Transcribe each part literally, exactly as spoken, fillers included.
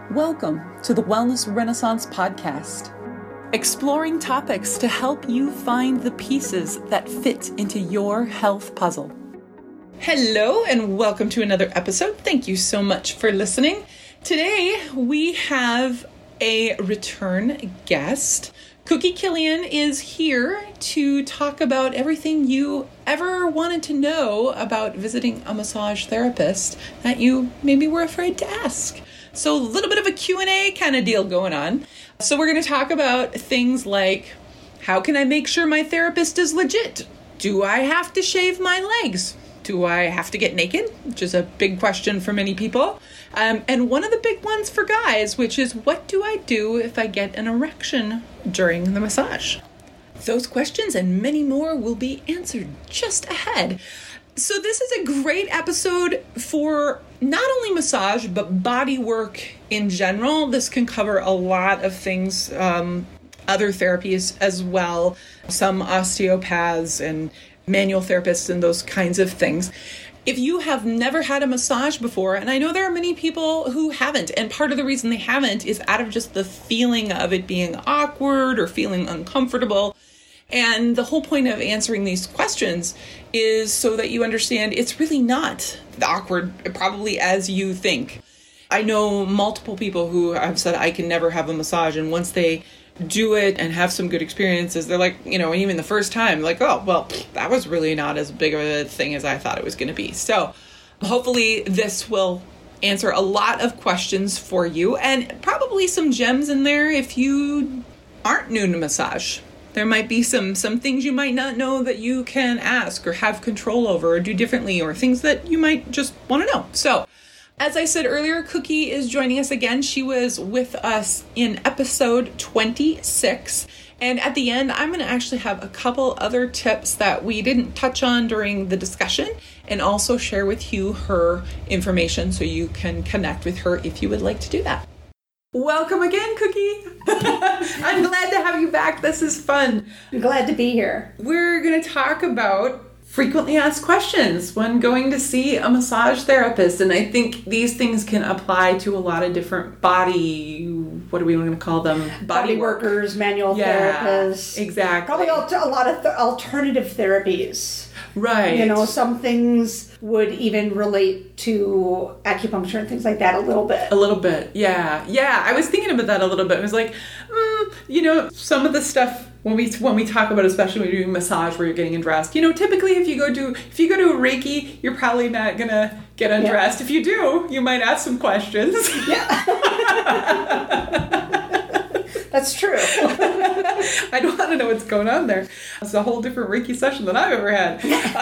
Welcome to the Wellness Renaissance Podcast, exploring topics to help you find the pieces that fit into your health puzzle. Hello and welcome to another episode. Thank you so much for listening. Today we have a return guest. Cookie Killian is here to talk about everything you ever wanted to know about visiting a massage therapist that you maybe were afraid to ask. So a little bit of a Q and A kind of deal going on. So we're going to talk about things like, how can I make sure my therapist is legit? Do I have to shave my legs? Do I have to get naked? Which is a big question for many people. Um, and one of the big ones for guys, which is, what do I do if I get an erection during the massage? Those questions and many more will be answered just ahead. So this is a great episode for not only massage, but body work in general. This can cover a lot of things, um, other therapies as well, some osteopaths and manual therapists and those kinds of things. If you have never had a massage before, and I know there are many people who haven't, and part of the reason they haven't is out of just the feeling of it being awkward or feeling uncomfortable. And the whole point of answering these questions is so that you understand it's really not awkward, probably as you think. I know multiple people who have said, I can never have a massage. And once they do it and have some good experiences, they're like, you know, even the first time, like, oh, well, that was really not as big of a thing as I thought it was going to be. So hopefully this will answer a lot of questions for you and probably some gems in there if you aren't new to massage. There might be some some things you might not know that you can ask or have control over or do differently, or things that you might just want to know. So, as I said earlier, Cookie is joining us again. She was with us in episode twenty-six. And at the end, I'm going to actually have a couple other tips that we didn't touch on during the discussion, and also share with you her information so you can connect with her if you would like to do that. Welcome again, Cookie. I'm glad to have you back. This is fun. I'm glad to be here. We're going to talk about frequently asked questions when going to see a massage therapist. And I think these things can apply to a lot of different body, what are we going to call them? Body, body work. workers, manual yeah, therapists. Exactly. Probably a lot of th- alternative therapies. Right. You know, some things would even relate to acupuncture and things like that a little bit. A little bit, yeah. Yeah, I was thinking about that a little bit. I was like, mm, you know, some of the stuff when we when we talk about, especially when you're doing massage where you're getting undressed, you know, typically if you go to if you go to a Reiki, you're probably not gonna get undressed. Yeah. If you do, you might ask some questions. Yeah. That's true. I don't want to know what's going on there. It's a whole different Reiki session than I've ever had.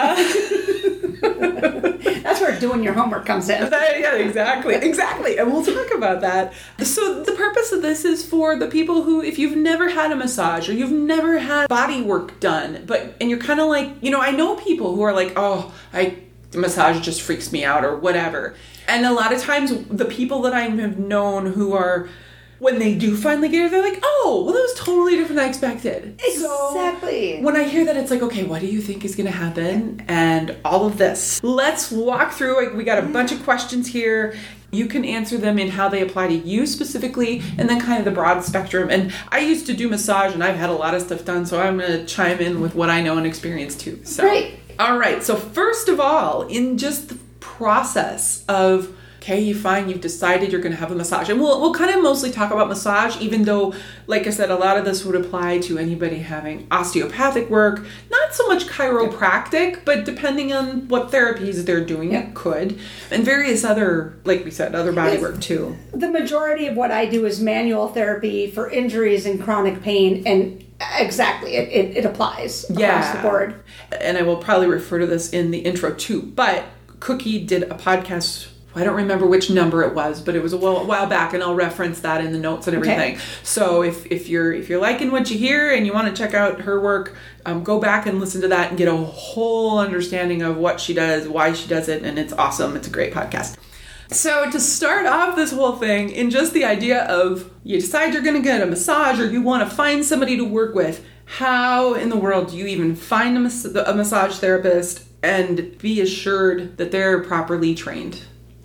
Uh, That's where doing your homework comes in. Yeah, exactly. Exactly. And we'll talk about that. So the purpose of this is for the people who, if you've never had a massage or you've never had body work done, but and you're kind of like, you know, I know people who are like, oh, I massage just freaks me out or whatever. And a lot of times the people that I have known who are, when they do finally get it, they're like, oh, well, that was totally different than I expected. Exactly. So when I hear that, it's like, okay, what do you think is going to happen? And all of this. Let's walk through. We got a bunch of questions here. You can answer them in how they apply to you specifically, and then kind of the broad spectrum. And I used to do massage, and I've had a lot of stuff done, so I'm going to chime in with what I know and experience too. So, Great. All right. So first of all, in just the process of, okay, you find you've decided you're going to have a massage. And we'll we'll kind of mostly talk about massage, even though, like I said, a lot of this would apply to anybody having osteopathic work. Not so much chiropractic, but depending on what therapies they're doing, yeah. It could. And various other, like we said, other body work too. The majority of what I do is manual therapy for injuries and chronic pain, and exactly, it, it, it applies across yeah. the board. And I will probably refer to this in the intro too. But Cookie did a podcast, I don't remember which number it was, but it was a while, a while back, and I'll reference that in the notes and everything. Okay. So if, if you're if you're liking what you hear and you want to check out her work, um, go back and listen to that and get a whole understanding of what she does, why she does it, and it's awesome. It's a great podcast. So to start off this whole thing, in just the idea of you decide you're going to get a massage or you want to find somebody to work with, how in the world do you even find a, mas- a massage therapist and be assured that they're properly trained?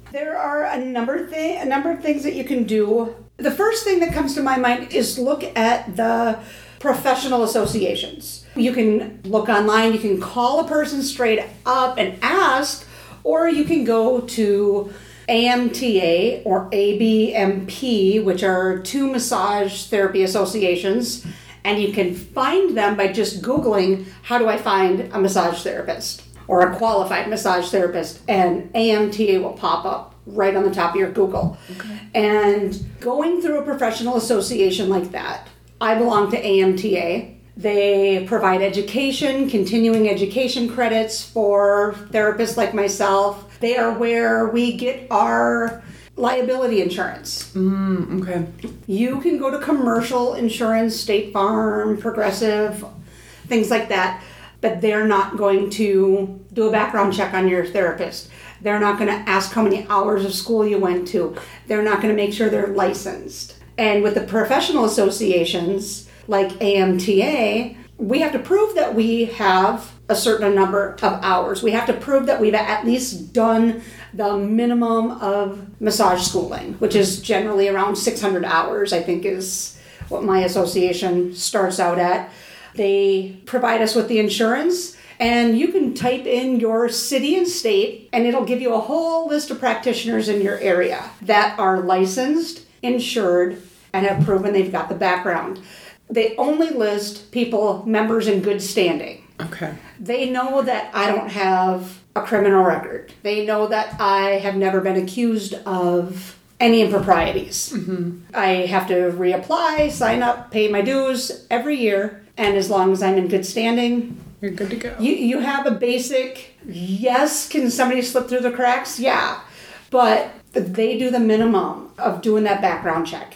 There are a number of thi- a number of things that you can do. The first thing that comes to my mind is look at the professional associations. You can look online, you can call a person straight up and ask, or you can go to A M T A or A B M P, which are two massage therapy associations, and you can find them by just Googling, how do I find a massage therapist or a qualified massage therapist, and A M T A will pop up right on the top of your Google. Okay. And going through a professional association like that, I belong to A M T A. They provide education, continuing education credits for therapists like myself. They are where we get our liability insurance. Mm, okay. You can go to commercial insurance, State Farm, Progressive, things like that, but they're not going to do a background check on your therapist. They're not going to ask how many hours of school you went to. They're not going to make sure they're licensed. And with the professional associations, like A M T A, we have to prove that we have a certain number of hours. We have to prove that we've at least done the minimum of massage schooling, which is generally around six hundred hours, I think is what my association starts out at. They provide us with the insurance, and you can type in your city and state, and it'll give you a whole list of practitioners in your area that are licensed, insured, and have proven they've got the background. They only list people, members in good standing. Okay. They know that I don't have a criminal record. They know that I have never been accused of any improprieties. Mm-hmm. I have to reapply, sign up, pay my dues every year, and as long as I'm in good standing, you're good to go. You you have a basic, yes, can somebody slip through the cracks? Yeah. But they do the minimum of doing that background check.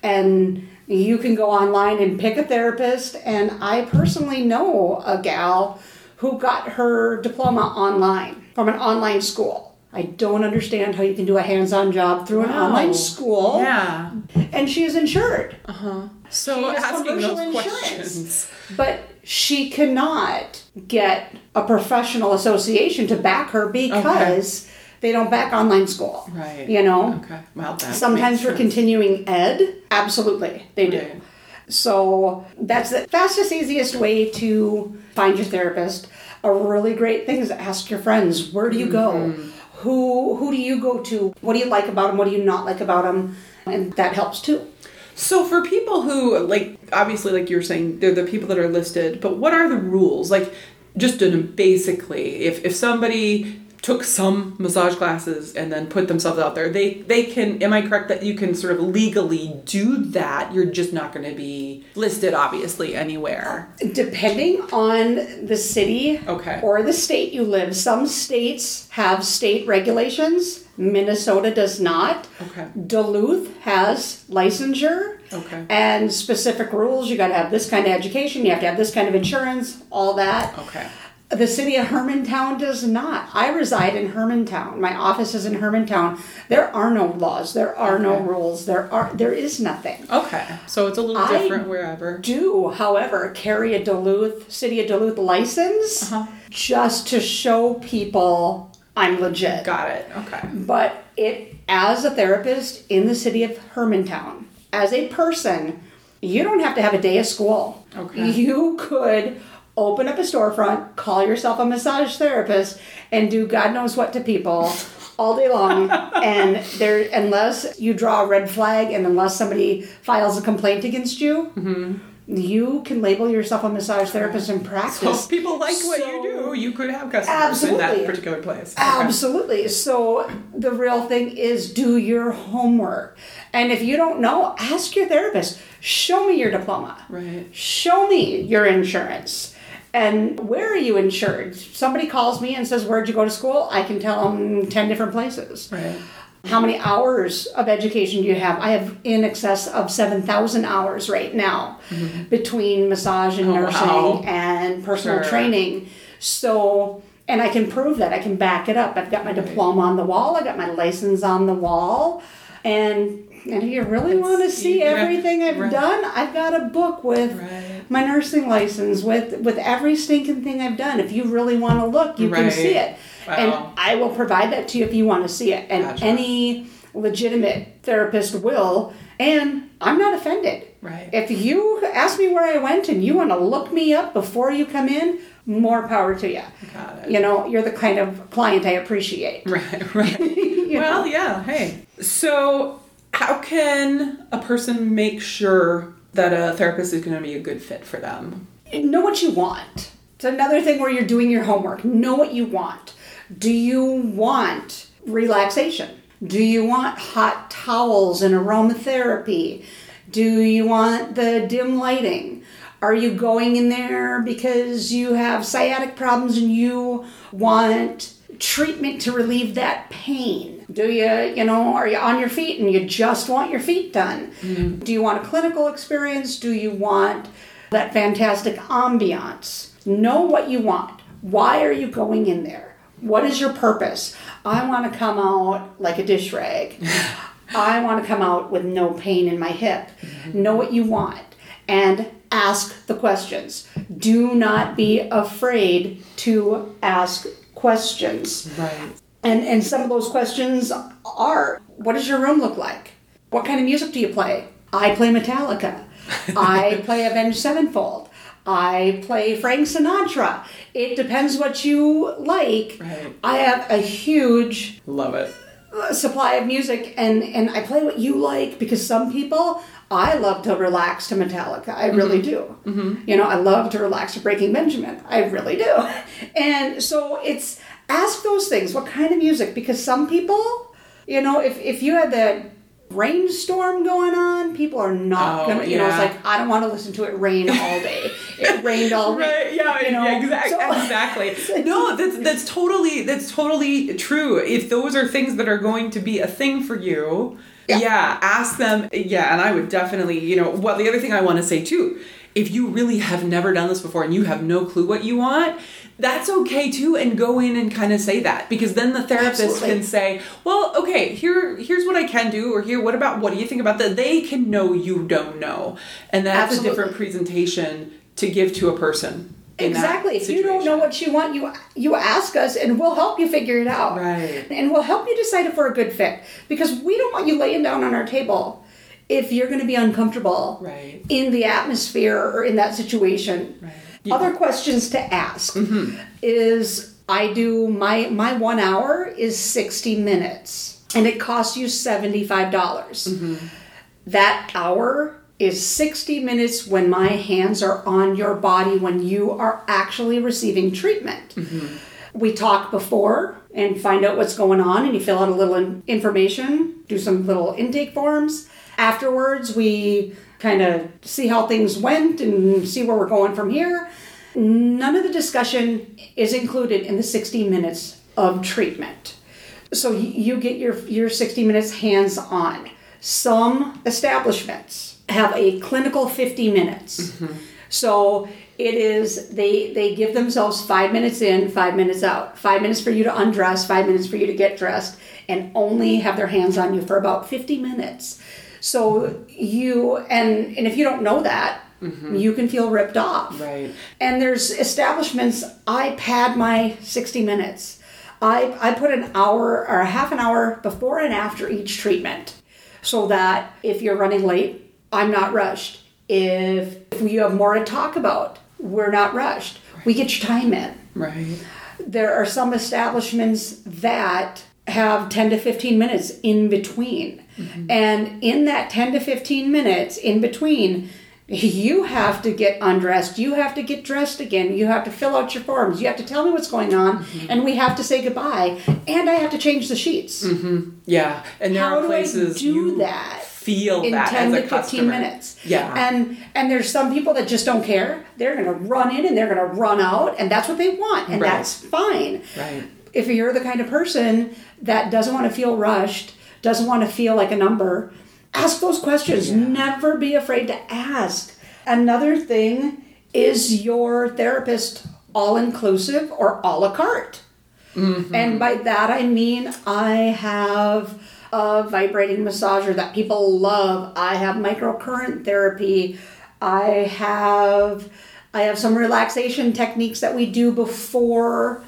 And you can go online and pick a therapist, and I personally know a gal who got her diploma online from an online school. I don't understand how you can do a hands-on job through an wow. online school. Yeah. And she is insured. Uh-huh. So she has asking commercial those insurance. questions. But she cannot get a professional association to back her because okay. they don't back online school. Right. You know? Okay. Well, that Sometimes makes for sense. continuing ed, absolutely, they do. Right. So that's the fastest, easiest way to find your therapist. A really great thing is to ask your friends, where do you go? Mm-hmm. Who who do you go to? What do you like about them? What do you not like about them? And that helps too. So for people who, like, obviously, like you're saying, they're the people that are listed, but what are the rules? Like, just in basically, if, if somebody took some massage classes and then put themselves out there, they, they can, am I correct that you can sort of legally do that? You're just not going to be listed, obviously, anywhere. Depending on the city okay. or the state you live. Some states have state regulations. Minnesota does not. Okay. Duluth has licensure. Okay. And specific rules. You got to have this kind of education. You have to have this kind of insurance. All that. Okay. The city of Hermantown does not. I reside in Hermantown. My office is in Hermantown. There are no laws. There are okay. no rules. There are. There is nothing. Okay. So it's a little different I wherever. do, however, carry a Duluth, City of Duluth license uh-huh. just to show people I'm legit. Got it. Okay. But it, as a therapist in the city of Hermantown, as a person, you don't have to have a day of school. Okay. You could open up a storefront, call yourself a massage therapist, and do God knows what to people all day long. And there, unless you draw a red flag and unless somebody files a complaint against you, mm-hmm. you can label yourself a massage therapist in practice. So if people like so, what you do, you could have customers absolutely. in that particular place. Okay. Absolutely. So the real thing is do your homework. And if you don't know, ask your therapist. Show me your diploma. Right. Show me your insurance. And where are you insured? Somebody calls me and says, where'd you go to school? I can tell them ten different places. Right. How many hours of education do you have? I have in excess of seven thousand hours right now mm-hmm. between massage and oh, nursing wow. and personal sure. training. So, and I can prove that. I can back it up. I've got my right. diploma on the wall. I got my license on the wall. And And if you really it's, want to see everything I've right. done, I've got a book with right. my nursing license, with, with every stinking thing I've done. If you really want to look, you right. can see it. Wow. And I will provide that to you if you want to see it. And Gotcha. any legitimate therapist will. And I'm not offended. Right. If you ask me where I went and you want to look me up before you come in, more power to you. Got it. You know, you're the kind of client I appreciate. Right, right. You Well, know? yeah, hey. So how can a person make sure that a therapist is going to be a good fit for them? Know what you want. It's another thing where you're doing your homework. Know what you want. Do you want relaxation? Do you want hot towels and aromatherapy? Do you want the dim lighting? Are you going in there because you have sciatic problems and you want treatment to relieve that pain? Do you, you know, are you on your feet and you just want your feet done? Mm-hmm. Do you want a clinical experience? Do you want that fantastic ambiance? Know what you want. Why are you going in there? What is your purpose? I want to come out like a dish rag. I want to come out with no pain in my hip. Mm-hmm. Know what you want and ask the questions. Do not be afraid to ask questions. Right. And and some of those questions are, what does your room look like? What kind of music do you play? I play Metallica. I play Avenged Sevenfold. I play Frank Sinatra. It depends what you like. Right. I have a huge Love it. supply of music, and, and I play what you like, because some people, I love to relax to Metallica. I really mm-hmm. do. Mm-hmm. You know, I love to relax to Breaking Benjamin. I really do. And so it's, ask those things. What kind of music? Because some people, you know, if, if you had that rainstorm going on, people are not oh, gonna, you yeah. know, it's like, I don't want to listen to it rain all day. It rained all week. Right, yeah, you know? yeah, exactly. So, exactly. No, that's that's totally that's totally true. If those are things that are going to be a thing for you, yeah, yeah ask them. Yeah, and I would definitely, you know, well, the other thing I want to say too, if you really have never done this before and you have no clue what you want, that's okay too, and go in and kind of say that, because then the therapist Absolutely. Can say, well, okay, here, here's what I can do, or here, what about, what do you think about that? They can know you don't know, and that's Absolutely. A different presentation to give to a person. Exactly. If you don't know what you want, you you ask us, and we'll help you figure it out. Right. And we'll help you decide if we're a good fit, because we don't want you laying down on our table if you're going to be uncomfortable right. in the atmosphere or in that situation. Right. Yeah. Other questions to ask mm-hmm. is, I do, my, my one hour is sixty minutes, and it costs you seventy-five dollars. Mm-hmm. That hour is sixty minutes when my hands are on your body, when you are actually receiving treatment. Mm-hmm. We talk before and find out what's going on, and you fill out a little information, do some little intake forms. Afterwards, we kind of see how things went and see where we're going from here. None of the discussion is included in the sixty minutes of treatment. So you get your, your sixty minutes hands-on. Some establishments have a clinical fifty minutes. Mm-hmm. So it is, they, they give themselves five minutes in, five minutes out. Five minutes for you to undress, five minutes for you to get dressed, and only have their hands on you for about fifty minutes. So you, and, and if you don't know that, mm-hmm. you can feel ripped off. Right. And there's establishments, I pad my sixty minutes. I, I put an hour or a half an hour before and after each treatment, so that if you're running late, I'm not rushed. If, if you have more to talk about, we're not rushed. Right. We get your time in. Right. There are some establishments that have ten to fifteen minutes in between. Mm-hmm. And in that ten to fifteen minutes in between, you have to get undressed. You have to get dressed again. You have to fill out your forms. You have to tell me what's going on. Mm-hmm. And we have to say goodbye. And I have to change the sheets. Mm-hmm. Yeah. And there How are places do I do you that feel in that ten as a to fifteen customer. minutes. Yeah. And and there's some people that just don't care. They're going to run in and they're going to run out. And that's what they want. And right. that's fine. Right. If you're the kind of person that doesn't want to feel rushed, doesn't want to feel like a number, ask those questions. Yeah. Never be afraid to ask. Another thing, is your therapist all-inclusive or a la carte? Mm-hmm. And by that I mean I have a vibrating massager that people love. I have microcurrent therapy. I have I have some relaxation techniques that we do before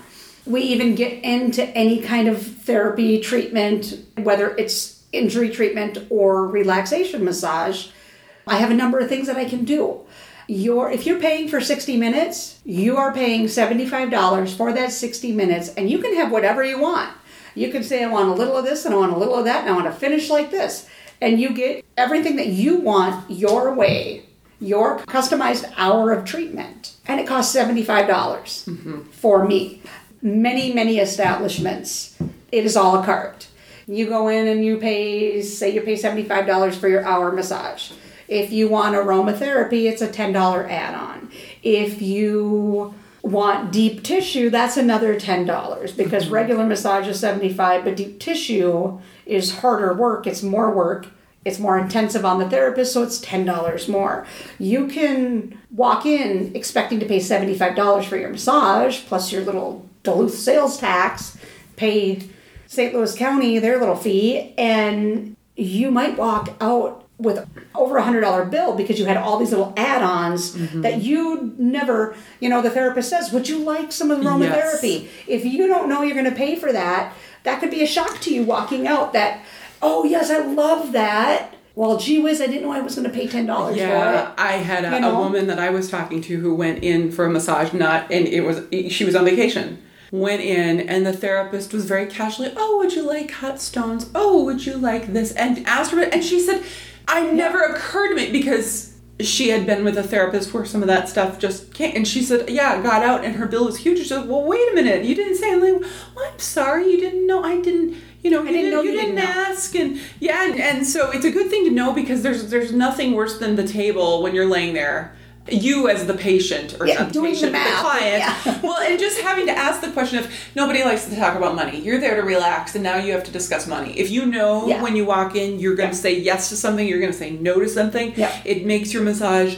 We even get into any kind of therapy treatment, whether it's injury treatment or relaxation massage. I have a number of things that I can do. You're, if you're paying for sixty minutes, you are paying seventy-five dollars for that sixty minutes, and you can have whatever you want. You can say, I want a little of this, and I want a little of that, and I want to finish like this. And you get everything that you want your way, your customized hour of treatment. And it costs seventy-five dollars mm-hmm. for me. Many, many establishments, it is a la carte. You go in and you pay, say you pay seventy-five dollars for your hour massage. If you want aromatherapy, it's a ten dollars add-on. If you want deep tissue, that's another ten dollars because mm-hmm. regular massage is seventy-five dollars, but deep tissue is harder work. It's more work. It's more intensive on the therapist, so it's ten dollars more. You can walk in expecting to pay seventy-five dollars for your massage, plus your little Duluth sales tax, pay Saint Louis County their little fee, and you might walk out with over a one hundred dollars bill because you had all these little add-ons mm-hmm. that you never, you know, the therapist says, would you like some aromatherapy? Yes. If you don't know you're going to pay for that, that could be a shock to you walking out that, oh, yes, I love that. Well, gee whiz, I didn't know I was going to pay ten dollars yeah, for it. I had a, you know? a woman that I was talking to who went in for a massage, not, and it was, she was on vacation. Went in and the therapist was very casually, oh, would you like hot stones? Oh, would you like this? And asked her, and she said, I never occurred to me because she had been with a therapist where some of that stuff just can't. And she said, yeah, got out and her bill was huge. She said, well, wait a minute. You didn't say anything. Well, I'm sorry. You didn't know. I didn't, you know, I you didn't, didn't, know you you didn't, didn't ask. And yeah. And, and so it's a good thing to know because there's, there's nothing worse than the table when you're laying there. You as the patient or yeah, not the doing patient, the, math. the client. Yeah. Well, and just having to ask the question of nobody likes to talk about money. You're there to relax and now you have to discuss money. If you know yeah. when you walk in, you're going to yeah. say yes to something, you're going to say no to something. Yeah. It makes your massage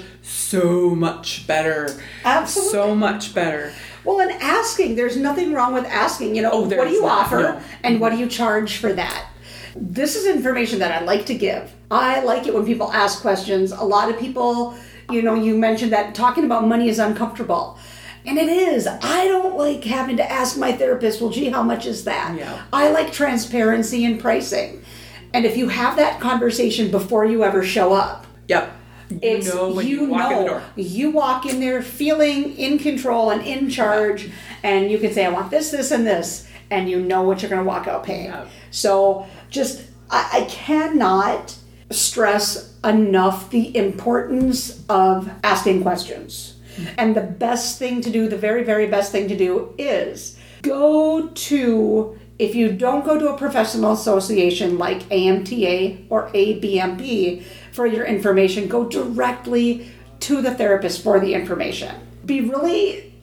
so much better. Absolutely. So much better. Well, and asking, there's nothing wrong with asking, you know, oh, what do you not, offer no. and what do you charge for that? This is information that I like to give. I like it when people ask questions. A lot of people, you know, you mentioned that talking about money is uncomfortable. And it is. I don't like having to ask my therapist, well, gee, how much is that? Yeah. I like transparency in pricing. And if you have that conversation before you ever show up. Yep. You It's, know when you, you walk know, in the door. You walk in there feeling in control and in charge, and you can say, I want this, this, and this, and you know what you're going to walk out paying. Yeah. So just, I, I cannot stress enough the importance of asking questions. Mm-hmm. And the best thing to do, the very, very best thing to do is go to, if you don't go to a professional association like A M T A or A B M P for your information, go directly to the therapist for the information. Be really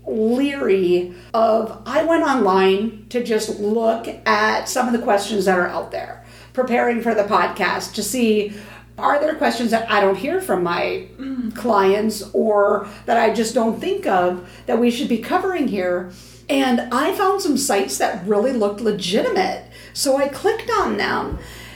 leery of, I went online to just look at some of the questions that are out there, preparing for the podcast to see, are there questions that I don't hear from my clients or that I just don't think of that we should be covering here? And I found some sites that really looked legitimate. So I clicked on them.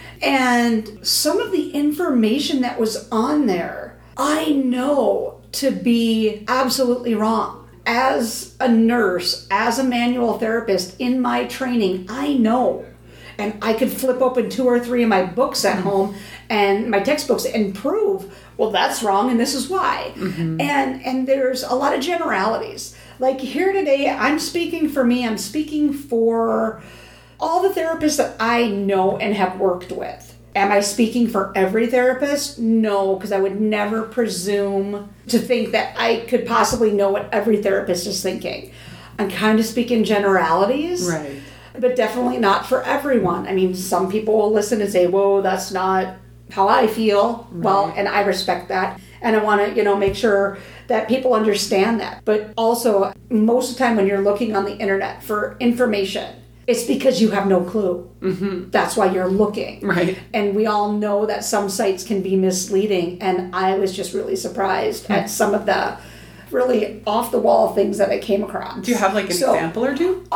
And some of the information that was on there, I know to be absolutely wrong. As a nurse, as a manual therapist in my training, I know. And I could flip open two or three of my books at home and my textbooks and prove, well, that's wrong and this is why. Mm-hmm. And and there's a lot of generalities. Like here today, I'm speaking for me, I'm speaking for all the therapists that I know and have worked with. Am I speaking for every therapist? No, because I would never presume to think that I could possibly know what every therapist is thinking. I'm kind of speaking generalities. Right. But definitely not for everyone. I mean, some people will listen and say, whoa, that's not how I feel. Right. Well, and I respect that. And I want to, you know, make sure that people understand that. But also, most of the time when you're looking on the internet for information, it's because you have no clue. Mm-hmm. That's why you're looking. Right. And we all know that some sites can be misleading. And I was just really surprised mm-hmm. at some of the really off-the-wall things that I came across. Do you have like an so, example or two?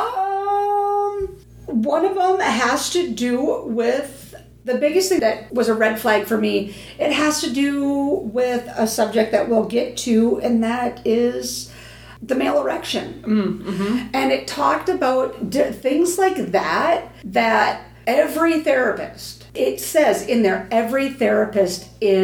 Um, one of them has to do with, the biggest thing that was a red flag for me, it has to do with a subject that we'll get to, and that is the male erection. Mm-hmm. And it talked about d- things like that, that every therapist, it says in there, every therapist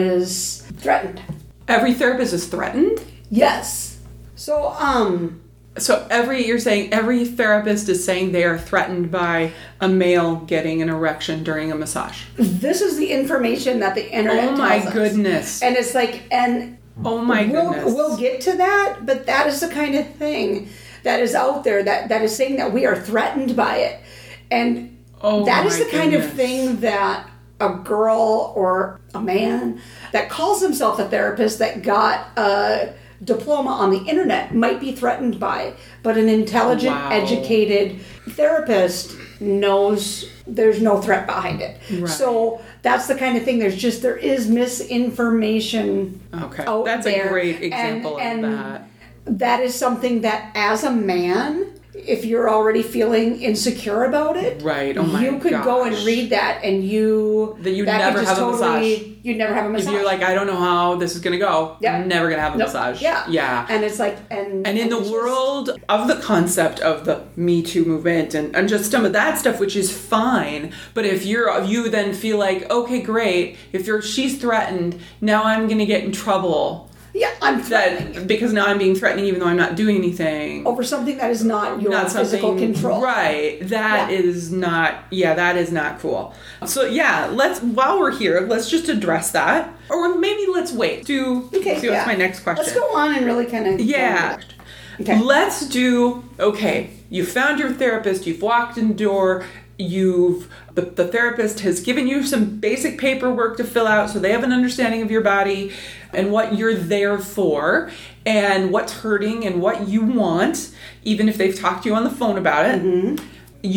is threatened. Every therapist is threatened? Yes. So, um... So every, you're saying every therapist is saying they are threatened by a male getting an erection during a massage. This is the information that the internet Oh my tells us. goodness. And it's like, and oh my we'll, goodness. We'll get to that, but that is the kind of thing that is out there that, that is saying that we are threatened by it. And oh that is my the kind goodness. of thing that a girl or a man that calls himself a therapist that got a diploma on the internet might be threatened by, but an intelligent, wow. educated therapist knows there's no threat behind it. Right. So that's the kind of thing. There's just, there is misinformation okay. out That's there. a great example and, of and that. That is something that as a man, if you're already feeling insecure about it, right? Oh my you could gosh. go and read that, and you that you'd that never could have just a totally, massage. You'd never have a massage. If you're like, I don't know how this is gonna go. Yep. I'm never gonna have a Nope. massage. Yeah, yeah. And it's like, and and in and the it's world just, of the concept of the Me Too movement and, and just some of that stuff, which is fine. But if you're if you then feel like, okay, great. If you're she's threatened, now I'm gonna get in trouble. yeah, I'm threatening That because now I'm being threatening even though I'm not doing anything. over something that is not your Not physical something- control. Right. That Yeah. is not, yeah, that is not cool. So yeah, let's, while we're here, let's just address that. Or maybe let's wait. Do, Okay, see what's yeah. my next question. Let's go on and really kind of Yeah. Okay. Let's do, okay, you found your therapist, you've walked in the door, you've, the, the therapist has given you some basic paperwork to fill out so they have an understanding of your body and what you're there for and what's hurting and what you want, even if they've talked to you on the phone about it. Mm-hmm.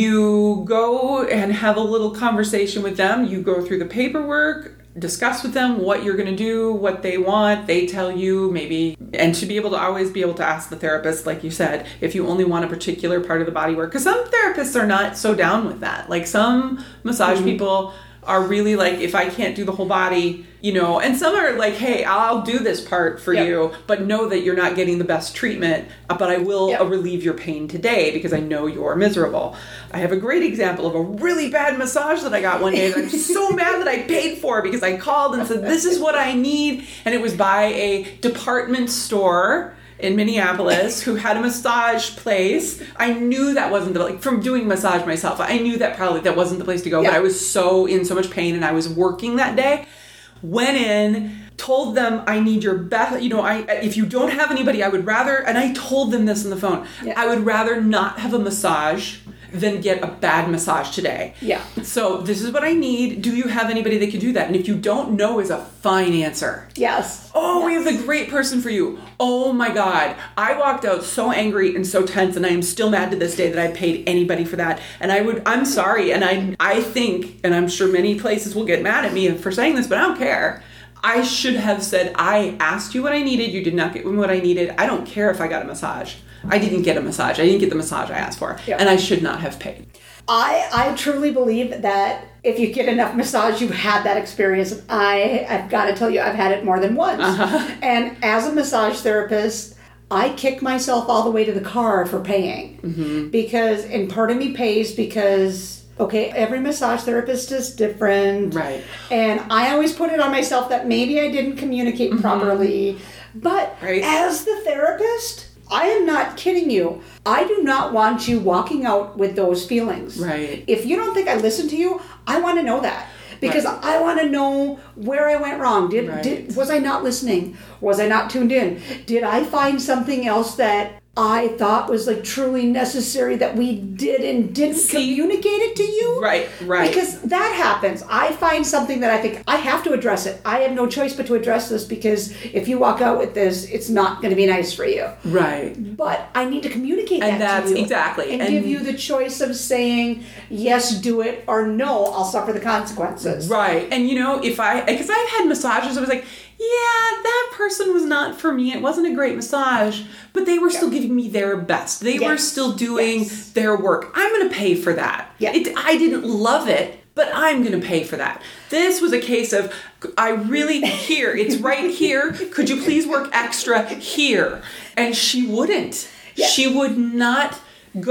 You go and have a little conversation with them. You go through the paperwork, discuss with them what you're going to do, what they want. They tell you maybe, and to be able to always be able to ask the therapist, like you said, if you only want a particular part of the body work. Because some therapists are not so down with that. Like some massage mm-hmm. people are really like, if I can't do the whole body, you know, and some are like, hey, I'll do this part for yep. you, but know that you're not getting the best treatment, but I will yep. relieve your pain today because I know you're miserable. I have a great example of a really bad massage that I got one day that I'm so mad that I paid for because I called and said, this is what I need. And it was by a department store in Minneapolis who had a massage place. I knew that wasn't the, like from doing massage myself, I knew that probably that wasn't the place to go, yeah. but I was so in so much pain and I was working that day. Went in, told them I need your best, you know, I if you don't have anybody, I would rather, and I told them this on the phone, yeah. I would rather not have a massage than get a bad massage today. Yeah. So this is what I need. Do you have anybody that can do that? And if you don't know is a fine answer. Yes. Oh, yes. we have the great person for you. Oh my God. I walked out so angry and so tense, and I am still mad to this day that I paid anybody for that. And I would, I'm sorry. And I, I think, and I'm sure many places will get mad at me for saying this, but I don't care. I should have said, I asked you what I needed. You did not get me what I needed. I don't care if I got a massage. I didn't get a massage. I didn't get the massage I asked for. Yep. And I should not have paid. I, I truly believe that if you get enough massage, you've had that experience. I, I've got to tell you, I've had it more than once. Uh-huh. And as a massage therapist, I kick myself all the way to the car for paying. Mm-hmm. Because, and part of me pays because, okay, every massage therapist is different. Right. And I always put it on myself that maybe I didn't communicate mm-hmm. properly. But right. as the therapist, I am not kidding you. I do not want you walking out with those feelings. Right. If you don't think I listened to you, I want to know that. Because right. I want to know where I went wrong. Did, right. did was I not listening? Was I not tuned in? Did I find something else that I thought was like truly necessary that we did and didn't See, communicate it to you? Right, right. Because that happens. I find something that I think I have to address it. I have no choice but to address this because if you walk out with this, it's not going to be nice for you. Right. But I need to communicate and that that's, to you. Exactly. And, and give you the choice of saying, yes, do it, or no, I'll suffer the consequences. Right. And you know, if I, because I've had massages, I was like, yeah, that person was not for me. It wasn't a great massage, but they were yeah. still giving me their best. They yes. were still doing yes. their work. I'm going to pay for that. Yeah. It, I didn't love it, but I'm going to pay for that. This was a case of, I really, here, it's right here. Could you please work extra here? And she wouldn't. Yeah. She would not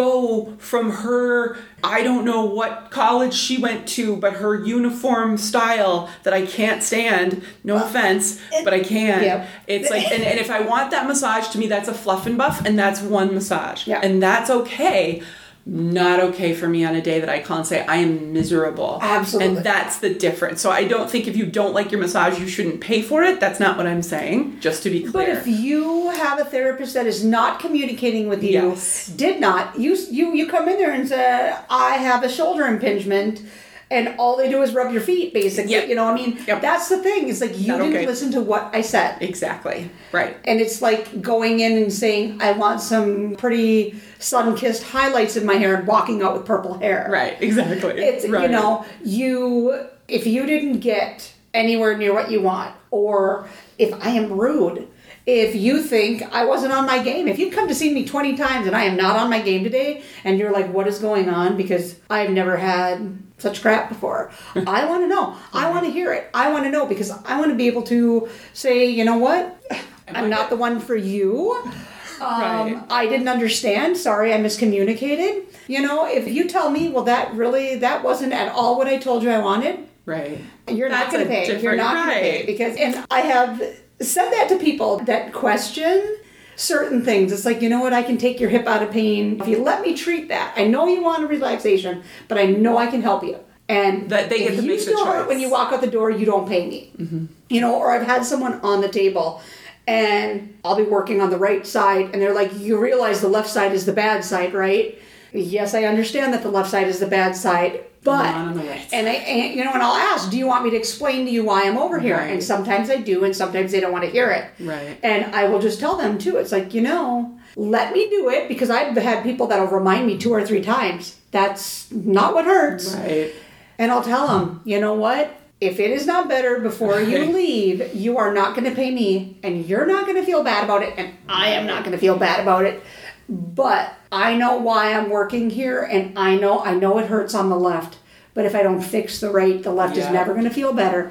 go from her, I don't know what college she went to, but her uniform style that I can't stand, no offense, it, but I can. Yep. It's like, and, and if I want that massage, to me, that's a fluff and buff, and that's one massage. Yeah. And that's okay. Not okay for me on a day that I call and say, I am miserable. Absolutely. And that's the difference. So I don't think if you don't like your massage, you shouldn't pay for it. That's not what I'm saying, just to be clear. But if you have a therapist that is not communicating with you, yes. did not, you, you, you come in there and say, I have a shoulder impingement, and all they do is rub your feet, basically. Yep. You know, I mean, yep. that's the thing. It's like, you Not didn't okay. listen to what I said. Exactly. Right. And it's like going in and saying, I want some pretty sun-kissed highlights in my hair and walking out with purple hair. Right. Exactly. It's, right. you know, you, if you didn't get anywhere near what you want, or if I am rude, if you think I wasn't on my game, if you come to see me twenty times and I am not on my game today, and you're like, what is going on? Because I've never had such crap before. I want to know. I want to hear it. I want to know, because I want to be able to say, you know what? I'm not the one for you. Um, right. I didn't understand. Sorry, I miscommunicated. You know, if you tell me, well, that really, that wasn't at all what I told you I wanted. Right. You're That's not going to pay. You're not going to pay. Because, and I have said that to people that question certain things. It's like, you know what, I can take your hip out of pain if you let me treat that. I know you want a relaxation, but I know I can help you. And that they if get to you make still the hurt when you walk out the door, you don't pay me. Mm-hmm. You know, or I've had someone on the table and I'll be working on the right side and they're like, you realize the left side is the bad side, right? Yes, I understand that the left side is the bad side. But, right. and I, and, you know, and I'll ask, do you want me to explain to you why I'm over here? Right. And sometimes I do, and sometimes they don't want to hear it. Right. And I will just tell them, too. It's like, you know, let me do it, because I've had people that'll remind me two or three times. That's not what hurts. Right. And I'll tell them, you know what? If it is not better before right. you leave, you are not going to pay me, and you're not going to feel bad about it, and I am not going to feel bad about it. But I know why I'm working here, and I know I know it hurts on the left. But if I don't fix the right, the left yeah. is never going to feel better.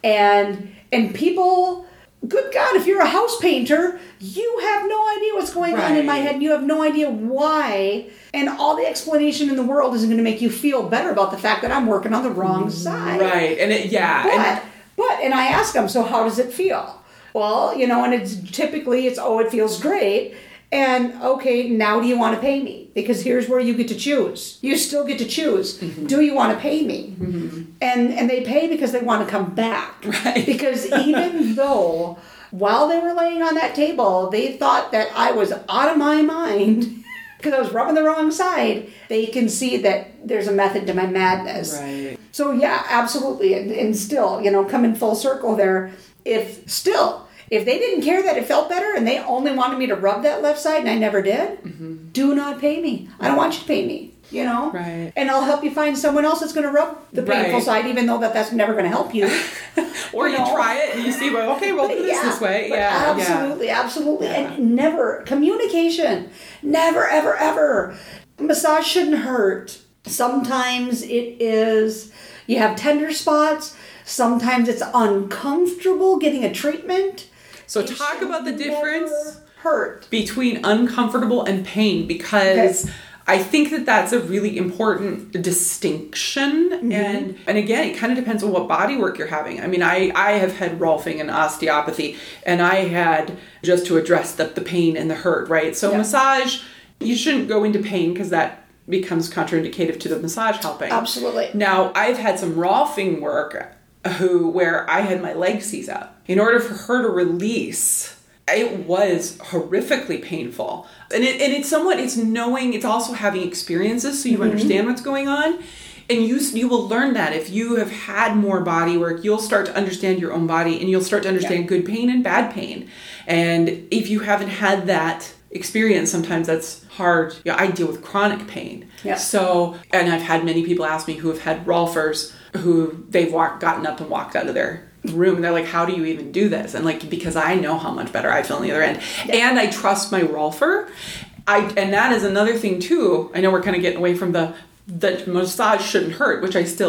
And and people, good God, if you're a house painter, you have no idea what's going right. on in my head, and you have no idea why. And all the explanation in the world isn't going to make you feel better about the fact that I'm working on the wrong side. Right. And it, yeah. But, and but and I ask them, so how does it feel? Well, you know, and it's typically it's, oh, it feels great. And, okay, now do you want to pay me? Because here's where you get to choose. You still get to choose. Mm-hmm. Do you want to pay me? Mm-hmm. And and they pay because they want to come back. Right. Because even though while they were laying on that table, they thought that I was out of my mind because I was rubbing the wrong side, they can see that there's a method to my madness. Right. So, yeah, absolutely. And, and still, you know, coming full circle there, if still... If they didn't care that it felt better and they only wanted me to rub that left side and I never did, mm-hmm. do not pay me. I don't want you to pay me, you know? Right. And I'll help you find someone else that's going to rub the painful right. side, even though that that's never going to help you. Or you, you know? try it and you see, well, okay, we'll do this yeah, this way. Yeah, absolutely, yeah. absolutely. Yeah. And never, communication, never, ever, ever. Massage shouldn't hurt. Sometimes it is, you have tender spots. Sometimes it's uncomfortable getting a treatment. So it talk about the difference hurt. between uncomfortable and pain, because okay. I think that that's a really important distinction. Mm-hmm. And and again, it kind of depends on what body work you're having. I mean, I, I have had rolfing and osteopathy, and I had just to address the, the pain and the hurt, right? So yeah. massage, you shouldn't go into pain because that becomes contraindicative to the massage helping. Absolutely. Now, I've had some rolfing work who where I had my leg seize up. In order for her to release, it was horrifically painful. And it and it's somewhat, it's knowing, it's also having experiences so you mm-hmm. understand what's going on. And you you will learn that. If you have had more body work, you'll start to understand your own body, and you'll start to understand yeah. good pain and bad pain. And if you haven't had that experience, sometimes that's hard. Yeah, I deal with chronic pain. Yeah. So, and I've had many people ask me who have had rolfers who they've walked, gotten up and walked out of their room, and they're like, how do you even do this? And like, because I know how much better I feel on the other end. Yeah. And I trust my rolfer. I and that is another thing too. I know we're kind of getting away from the the massage shouldn't hurt, which I still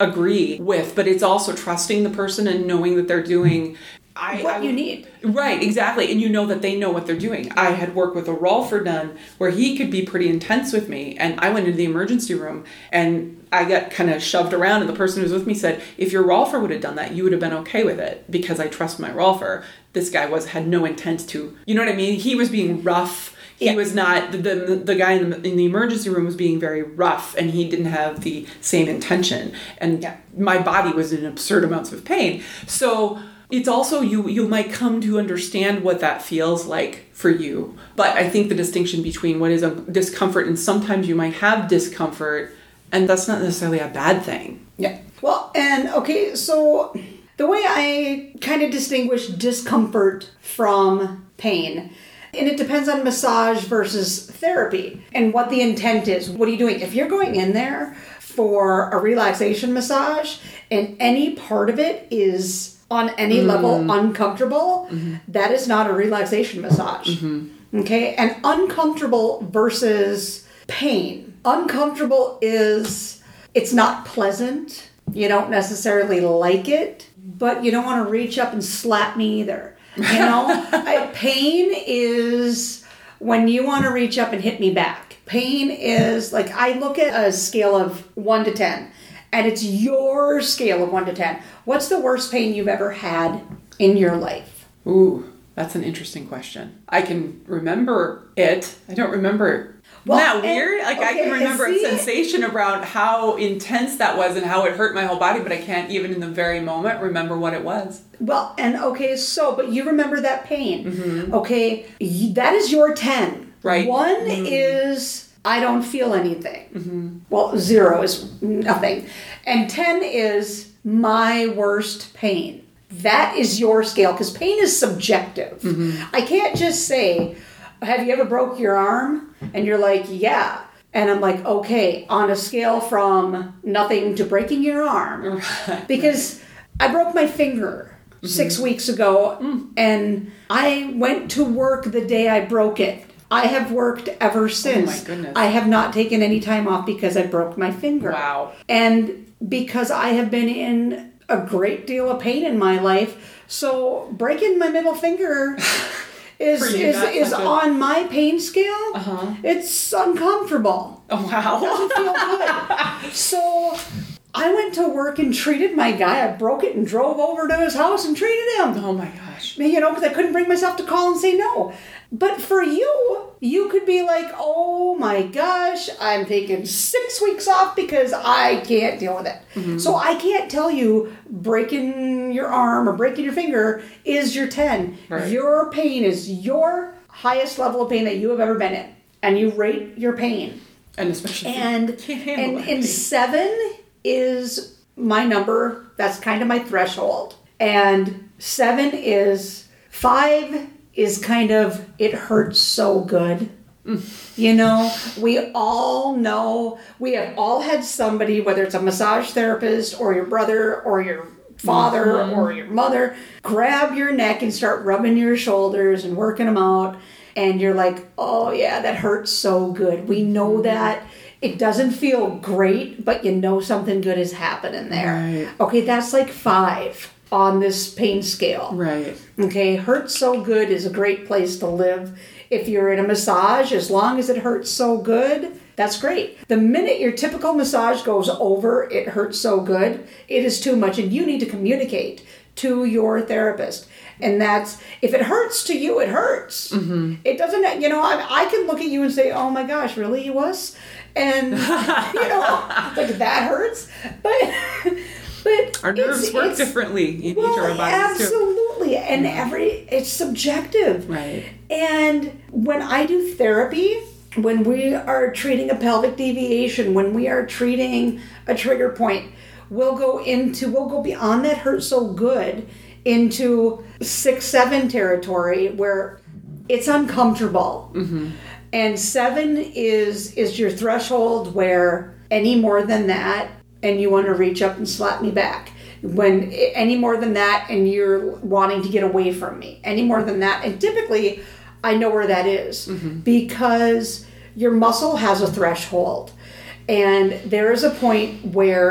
agree with, but it's also trusting the person and knowing that they're doing I, what I, you need. Right, exactly. And you know that they know what they're doing. I had worked with a rolfer done where he could be pretty intense with me. And I went into the emergency room and I got kind of shoved around. And the person who was with me said, if your rolfer would have done that, you would have been okay with it because I trust my rolfer. This guy was had no intent to, you know what I mean? He was being rough. He yeah. was not, the, the the guy in the, in the emergency room was being very rough and he didn't have the same intention. And yeah. my body was in absurd amounts of pain. So it's also, you you might come to understand what that feels like for you. But I think the distinction between what is a discomfort and sometimes you might have discomfort, and that's not necessarily a bad thing. Yeah. Well, and okay, so the way I kind of distinguish discomfort from pain, and it depends on massage versus therapy and what the intent is. What are you doing? If you're going in there for a relaxation massage and any part of it is on any mm. level uncomfortable, mm-hmm. that is not a relaxation massage. Mm-hmm. Okay? And uncomfortable versus pain. Uncomfortable is, it's not pleasant. You don't necessarily like it, but you don't want to reach up and slap me either. You know? I, pain is when you want to reach up and hit me back. Pain is, like, I look at a scale of one to ten. And it's your scale of one to ten. What's the worst pain you've ever had in your life? Ooh, that's an interesting question. I can remember it. I don't remember. Well, Isn't that weird? and, like okay, I can remember see, a sensation around how intense that was and how it hurt my whole body, but I can't even in the very moment remember what it was. Well, and okay, so, but you remember that pain. Mm-hmm. Okay, that is your ten. Right. One mm-hmm. is... I don't feel anything. Mm-hmm. Well, zero is nothing. And ten is my worst pain. That is your scale, because pain is subjective. Mm-hmm. I can't just say, have you ever broke your arm? And you're like, yeah. And I'm like, okay, on a scale from nothing to breaking your arm. Right. Because I broke my finger mm-hmm. six weeks ago, mm. and I went to work the day I broke it. I have worked ever since. Oh my goodness. I have not taken any time off because I broke my finger. Wow. And because I have been in a great deal of pain in my life, so breaking my middle finger is you, is, is on my pain scale. Uh-huh. It's uncomfortable. Oh, wow. It doesn't feel good. So I went to work and treated my guy. I broke it and drove over to his house and treated him. Oh my gosh. You know, because I couldn't bring myself to call and say no. But for you, you could be like, oh my gosh, I'm taking six weeks off because I can't deal with it. Mm-hmm. So I can't tell you breaking your arm or breaking your finger is your ten. Right. Your pain is your highest level of pain that you have ever been in. And you rate your pain. And especially and, if you can't handle and, that and pain. seven is my number. That's kind of my threshold. And seven is five is kind of, it hurts so good. Mm. You know, we all know, we have all had somebody, whether it's a massage therapist or your brother or your father mm-hmm. or your mother, grab your neck and start rubbing your shoulders and working them out. And you're like, oh yeah, that hurts so good. We know mm-hmm. that. It doesn't feel great, but you know something good is happening there. Right. Okay, that's like five on this pain scale. Right. Okay, hurts so good is a great place to live. If you're in a massage, as long as it hurts so good, that's great. The minute your typical massage goes over, it hurts so good, it is too much, and you need to communicate to your therapist. And that's, if it hurts to you, it hurts. Mm-hmm. It doesn't, you know, I, I can look at you and say, oh my gosh, really, was? And, you know, like that hurts. But... But our nerves it's, work it's, differently in well, each of our bodies absolutely. too. And every it's subjective. Right. And when I do therapy, when we are treating a pelvic deviation, when we are treating a trigger point, we'll go into we'll go beyond that hurt so good into six, seven territory where it's uncomfortable. Mm-hmm. And seven is is your threshold where any more than that and you want to reach up and slap me back. When any more than that and you're wanting to get away from me. Any more than that. And typically, I know where that is. Mm-hmm. Because your muscle has a threshold. And there is a point where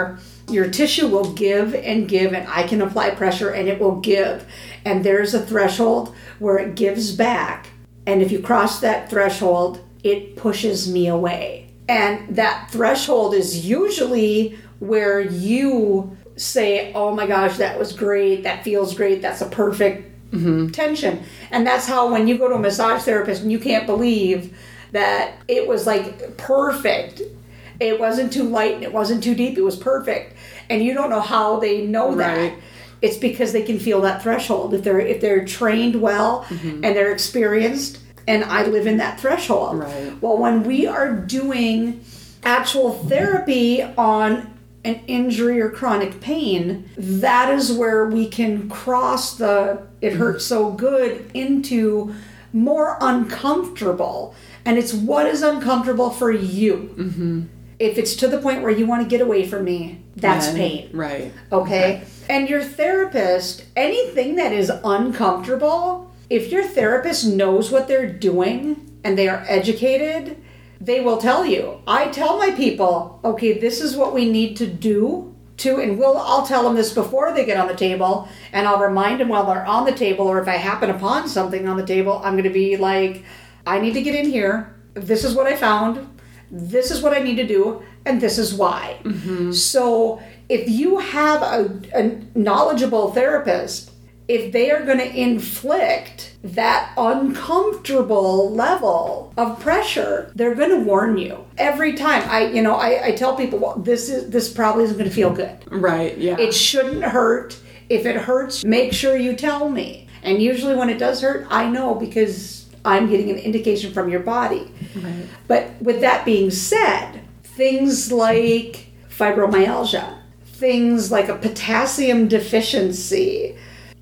Your tissue will give and give, and I can apply pressure and it will give. And there's a threshold where it gives back. And if you cross that threshold, it pushes me away. And that threshold is usually where you say, oh my gosh, that was great. That feels great. That's a perfect mm-hmm. tension. And that's how when you go to a massage therapist and you can't believe that it was like perfect. It wasn't too light and it wasn't too deep. It was perfect. And you don't know how they know right. that. It's because they can feel that threshold. If they're if they're trained well mm-hmm. and they're experienced, and I live in that threshold. Right. Well, when we are doing actual therapy on an injury or chronic pain, that is where we can cross the it hurts so good into more uncomfortable. And it's what is uncomfortable for you. Mm-hmm. If it's to the point where you want to get away from me, that's then, pain. Right. Okay? Okay. And your therapist, anything that is uncomfortable, if your therapist knows what they're doing and they are educated, they will tell you. I tell my people, okay, this is what we need to do to, and we'll, I'll tell them this before they get on the table, and I'll remind them while they're on the table, or if I happen upon something on the table, I'm going to be like, I need to get in here. This is what I found. This is what I need to do, and this is why. Mm-hmm. So if you have a, a knowledgeable therapist, if they are going to inflict that uncomfortable level of pressure, they're going to warn you every time. I, you know, I, I tell people, well, this is this probably isn't going to feel good. Right. Yeah. It shouldn't hurt. If it hurts, make sure you tell me. And usually when it does hurt, I know because I'm getting an indication from your body. Right. But with that being said, things like fibromyalgia, things like a potassium deficiency,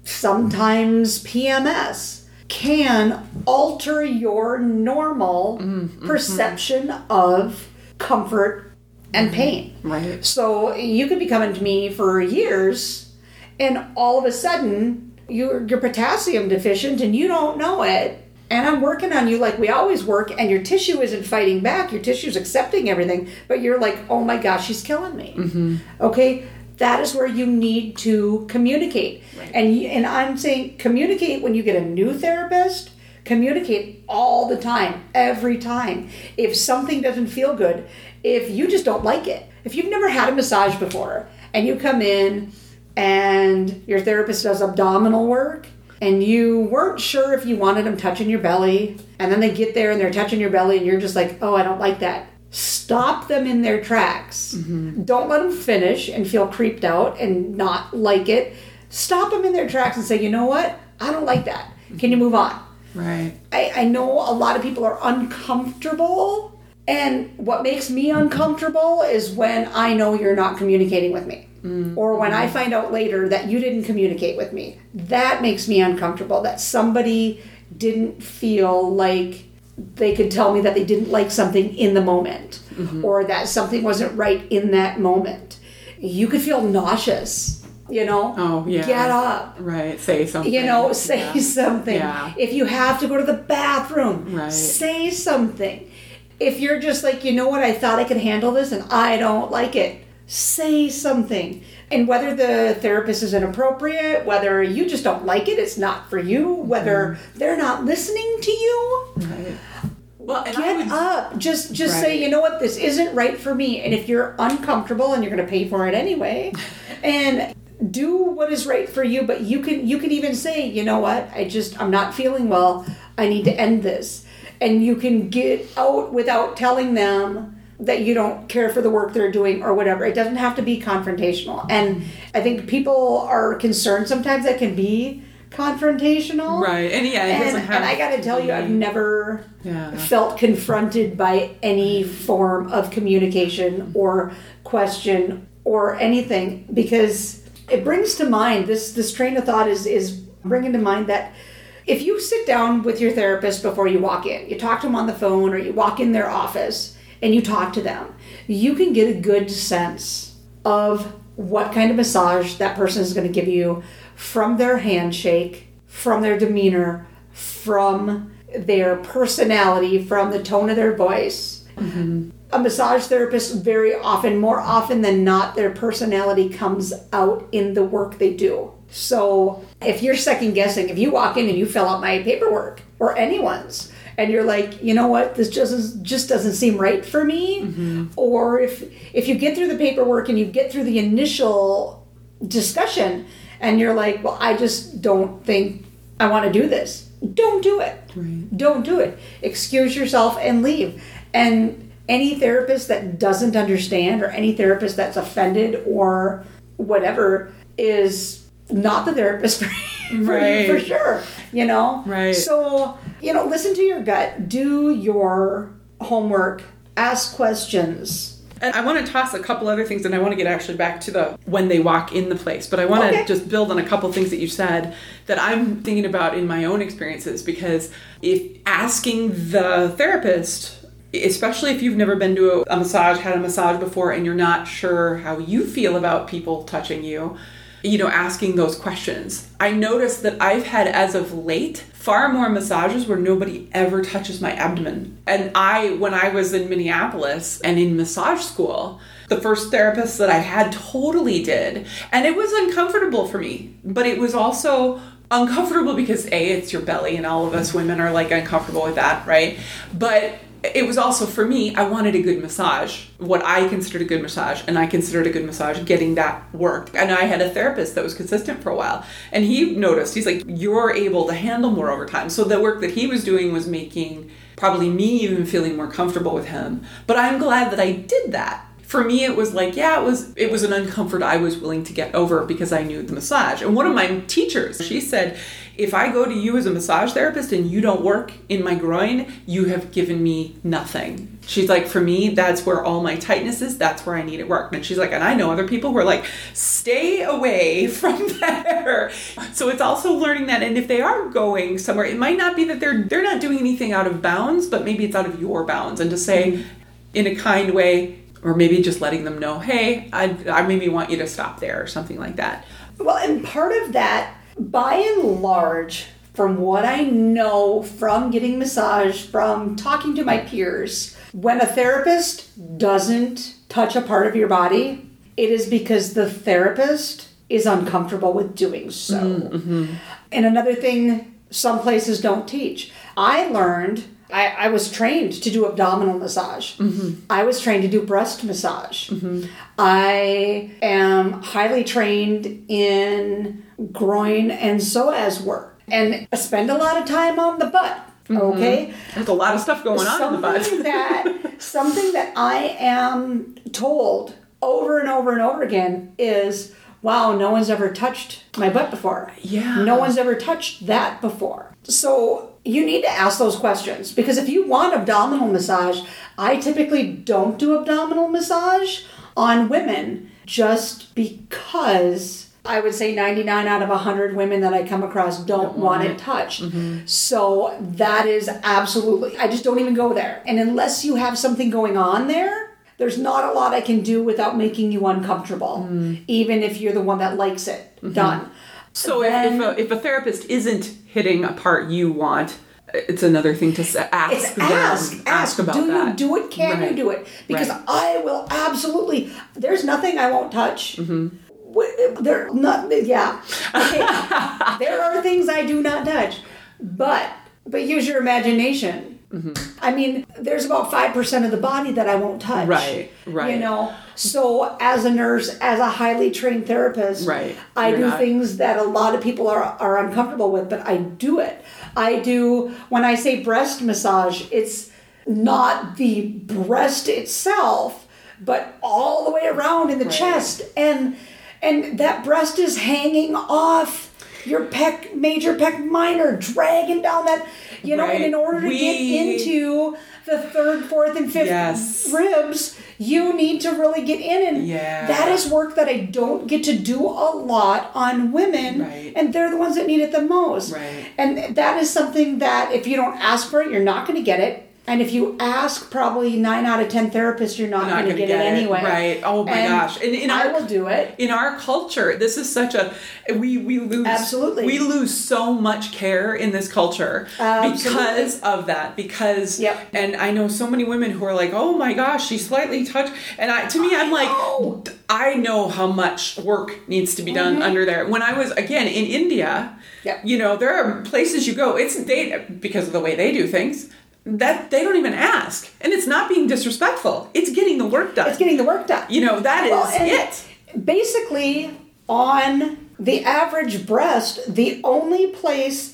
sometimes P M S, can alter your normal mm-hmm. perception of comfort and pain. Right. So you could be coming to me for years, and all of a sudden you're, you're potassium deficient and you don't know it. And I'm working on you like we always work, and your tissue isn't fighting back. Your tissue's accepting everything, but you're like, oh my gosh, she's killing me. Mm-hmm. Okay? That is where you need to communicate. Right. And and I'm saying communicate when you get a new therapist. Communicate all the time, every time. If something doesn't feel good, if you just don't like it, if you've never had a massage before, and you come in and your therapist does abdominal work, and you weren't sure if you wanted them touching your belly, and then they get there and they're touching your belly and you're just like, oh, I don't like that. Stop them in their tracks. Mm-hmm. Don't let them finish and feel creeped out and not like it. Stop them in their tracks and say, you know what? I don't like that. Can you move on? Right. I, I know a lot of people are uncomfortable, and what makes me uncomfortable is when I know you're not communicating with me. Mm-hmm. Or when I find out later that you didn't communicate with me. That makes me uncomfortable, that somebody didn't feel like they could tell me that they didn't like something in the moment, mm-hmm. or that something wasn't right in that moment. You could feel nauseous, you know? Oh, yeah. Get up. Right. Say something. You know, say yeah. something. Yeah. If you have to go to the bathroom, right. say something. If you're just like, you know what, I thought I could handle this and I don't like it, say something. And whether the therapist is inappropriate, whether you just don't like it, it's not for you, whether mm-hmm. they're not listening to you, right. well, and get would, up. Just just right. say, you know what, this isn't right for me. And if you're uncomfortable and you're going to pay for it anyway, and do what is right for you, but you can you can even say, you know what, I just, I'm not feeling well. I need to end this. And you can get out without telling them that you don't care for the work they're doing or whatever. It doesn't have to be confrontational. And I think people are concerned sometimes that can be confrontational. Right. And yeah, it and, doesn't have and I got to tell you, I've never yeah. felt confronted by any form of communication or question or anything, because it brings to mind, this this train of thought is is bringing to mind that if you sit down with your therapist before you walk in, you talk to them on the phone or you walk in their office, and you talk to them, you can get a good sense of what kind of massage that person is going to give you from their handshake, from their demeanor, from their personality, from the tone of their voice. Mm-hmm. a massage therapist, very often, more often than not, their personality comes out in the work they do. So if you're second guessing, if you walk in and you fill out my paperwork or anyone's, and you're like, you know what, this just just doesn't seem right for me. Mm-hmm. Or if if you get through the paperwork and you get through the initial discussion and you're like, well, I just don't think I want to do this. Don't do it. Right. Don't do it. Excuse yourself and leave. And any therapist that doesn't understand, or any therapist that's offended or whatever, is not the therapist for, right. for, for sure. You know? Right. So, you know, listen to your gut. Do your homework. Ask questions. And I want to toss a couple other things, and I want to get actually back to the when they walk in the place. But I want okay. to just build on a couple things that you said that I'm thinking about in my own experiences. Because if asking the therapist, especially if you've never been to a, a massage, had a massage before, and you're not sure how you feel about people touching you, you know, asking those questions. I noticed that I've had, as of late, far more massages where nobody ever touches my abdomen. And I, when I was in Minneapolis and in massage school, the first therapist that I had totally did. And it was uncomfortable for me. But it was also uncomfortable because, A, it's your belly, and all of us women are like uncomfortable with that, right? But it was also, for me, I wanted a good massage, what I considered a good massage, and I considered a good massage getting that work. And I had a therapist that was consistent for a while, and he noticed, he's like, you're able to handle more over time. So the work that he was doing was making probably me even feeling more comfortable with him. But I'm glad that I did that. For me, it was like, yeah, it was it was an uncomfort I was willing to get over because I knew the massage. And one of my teachers, she said, if I go to you as a massage therapist and you don't work in my groin, you have given me nothing. She's like, for me, that's where all my tightness is. That's where I need it worked. And she's like, and I know other people who are like, stay away from there. So it's also learning that. And if they are going somewhere, it might not be that they're they're not doing anything out of bounds, but maybe it's out of your bounds. And to say mm-hmm. in a kind way, or maybe just letting them know, hey, I, I maybe want you to stop there, or something like that. Well, and part of that, by and large, from what I know from getting massage, from talking to my peers, when a therapist doesn't touch a part of your body, it is because the therapist is uncomfortable with doing so. Mm-hmm. And another thing some places don't teach. I learned... I, I was trained to do abdominal massage. Mm-hmm. I was trained to do breast massage. Mm-hmm. I am highly trained in groin and psoas work. And I spend a lot of time on the butt. Mm-hmm. Okay? There's a lot of stuff going on something in the butt. that, something that I am told over and over and over again is, wow, no one's ever touched my butt before. Yeah. No one's ever touched that before. So you need to ask those questions, because if you want abdominal massage, I typically don't do abdominal massage on women just because I would say ninety-nine out of one hundred women that I come across don't, don't want, want it touched. Mm-hmm. So that is absolutely, I just don't even go there. And unless you have something going on there, there's not a lot I can do without making you uncomfortable, mm. even if you're the one that likes it mm-hmm. done. So then, if, if, a, if a therapist isn't hitting a part you want, it's another thing to ask it's them. Ask, ask, ask about do that. Do you do it? Can right. you do it? Because right. I will absolutely, there's nothing I won't touch. Mm-hmm. There, not, yeah. Okay. There are things I do not touch, but, but use your imagination. Mm-hmm. I mean, there's about five percent of the body that I won't touch. Right, right. You know, so as a nurse, as a highly trained therapist, right. I You're do not... things that a lot of people are, are uncomfortable with, but I do it. I do, when I say breast massage, it's not the breast itself, but all the way around in the right. chest. And and that breast is hanging off your pec, major pec minor, dragging down that, you know, right. and in order to we... get into the third, fourth, and fifth yes. ribs, you need to really get in. And yeah. that is work that I don't get to do a lot on women. Right. And they're the ones that need it the most. Right. And that is something that if you don't ask for it, you're not going to get it. And if you ask probably nine out of ten therapists, you're not, not going to get, get it anyway. Right. Oh my and gosh. And in I our, will do it. In our culture, this is such a, we, we lose. Absolutely. We lose so much care in this culture Absolutely. because of that. Because, yep. and I know so many women who are like, oh my gosh, she slightly touched. And I, to me, I'm like, know. I know how much work needs to be done mm-hmm. under there. When I was, again, in India, yep. you know, there are places you go, it's they, because of the way they do things, that they don't even ask. And it's not being disrespectful. It's getting the work done. It's getting the work done. You know, that is well, it. Basically, on the average breast, the only place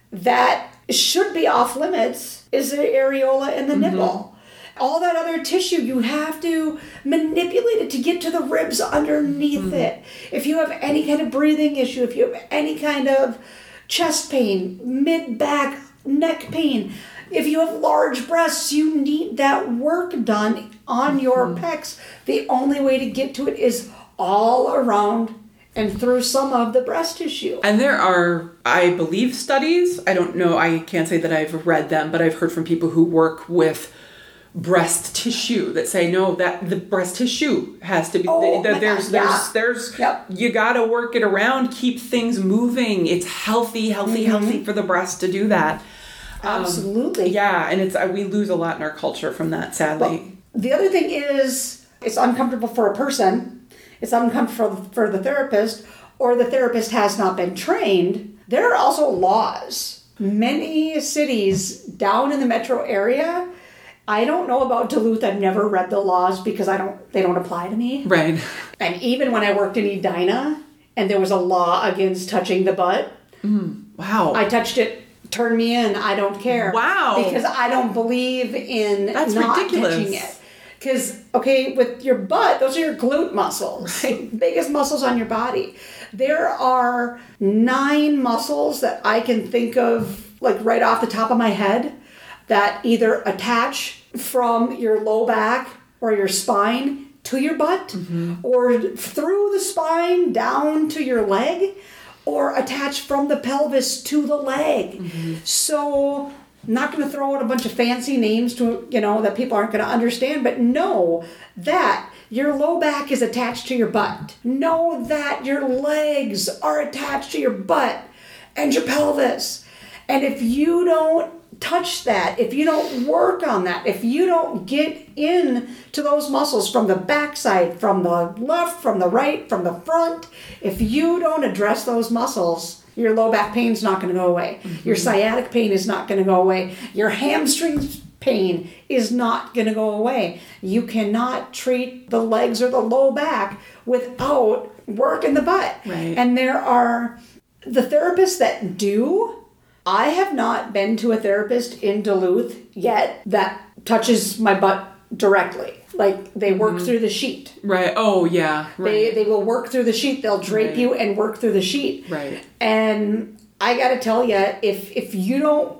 that should be off limits is the areola and the mm-hmm. nipple. All that other tissue, you have to manipulate it to get to the ribs underneath mm-hmm. it. If you have any kind of breathing issue, if you have any kind of chest pain, mid-back, neck pain, if you have large breasts, you need that work done on your mm-hmm. pecs. The only way to get to it is all around and through some of the breast tissue. And there are, I believe, studies. I don't know. I can't say that I've read them, but I've heard from people who work with breast tissue that say, no, that the breast tissue has to be, oh, the, the, there's, yeah. there's, there's, yep. you got to work it around, keep things moving. It's healthy, healthy, mm-hmm. healthy for the breast to do that. Absolutely. Um, yeah, and it's uh, we lose a lot in our culture from that, sadly. Well, the other thing is, it's uncomfortable for a person, it's uncomfortable for the therapist, or the therapist has not been trained. There are also laws. Many cities down in the metro area, I don't know about Duluth, I've never read the laws because I don't. they don't apply to me. Right. And even when I worked in Edina, and there was a law against touching the butt, mm, wow. I touched it. Turn me in, I don't care. Wow. Because I don't believe in That's not ridiculous. touching it. Because, okay, with your butt, those are your glute muscles. Right. Biggest muscles on your body. There are nine muscles that I can think of, like right off the top of my head, that either attach from your low back or your spine to your butt, mm-hmm. or through the spine down to your leg, or attached from the pelvis to the leg. Mm-hmm. So, I'm not going to throw out a bunch of fancy names to, you know, that people aren't going to understand, but know that your low back is attached to your butt. Know that your legs are attached to your butt and your pelvis. And if you don't touch that, if you don't work on that, if you don't get in to those muscles from the backside, from the left, from the right, from the front, if you don't address those muscles, your low back pain is not going to go away. Mm-hmm. Your sciatic pain is not going to go away. Your hamstring pain is not going to go away. You cannot treat the legs or the low back without working the butt. Right. And there are the therapists that do. I have not been to a therapist in Duluth yet that touches my butt directly. Like, they work mm-hmm. through the sheet. Right. Oh, yeah. Right. They they will work through the sheet. They'll drape right. you and work through the sheet. Right. And I got to tell you, if if you don't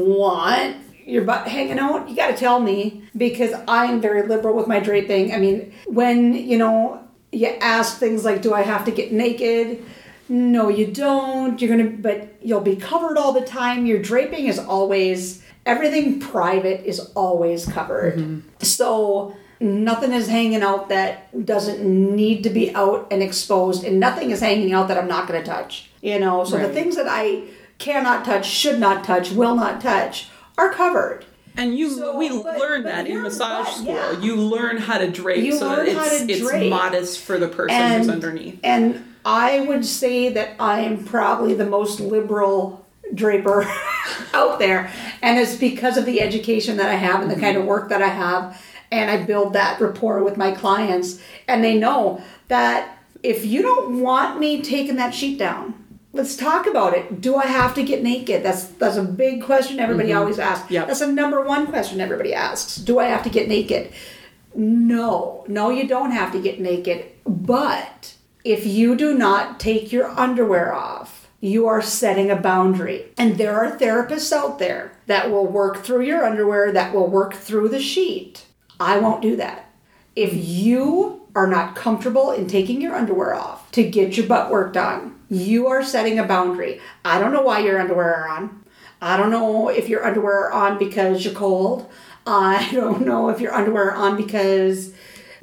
want your butt hanging out, you got to tell me, because I'm very liberal with my draping. I mean, when, you know, you ask things like, do I have to get naked? No, you don't. You're going to, but you'll be covered all the time. Your draping is always, everything private is always covered. Mm-hmm. So nothing is hanging out that doesn't need to be out and exposed, and nothing is hanging out that I'm not going to touch. You know, so right. the things that I cannot touch, should not touch, will not touch are covered. And you, so, we but, learn but that in massage but, school. Yeah. You learn how to drape you so that it's, it's modest for the person and, who's underneath. And I would say that I am probably the most liberal draper out there. And it's because of the education that I have and the mm-hmm. kind of work that I have. And I build that rapport with my clients. And they know that if you don't want me taking that sheet down, let's talk about it. Do I have to get naked? That's that's a big question everybody mm-hmm. always asks. Yep. That's a number one question everybody asks. Do I have to get naked? No. No, you don't have to get naked. But if you do not take your underwear off, you are setting a boundary. And there are therapists out there that will work through your underwear, that will work through the sheet. I won't do that. If you are not comfortable in taking your underwear off to get your butt work done, you are setting a boundary. I don't know why your underwear are on. I don't know if your underwear are on because you're cold. I don't know if your underwear are on because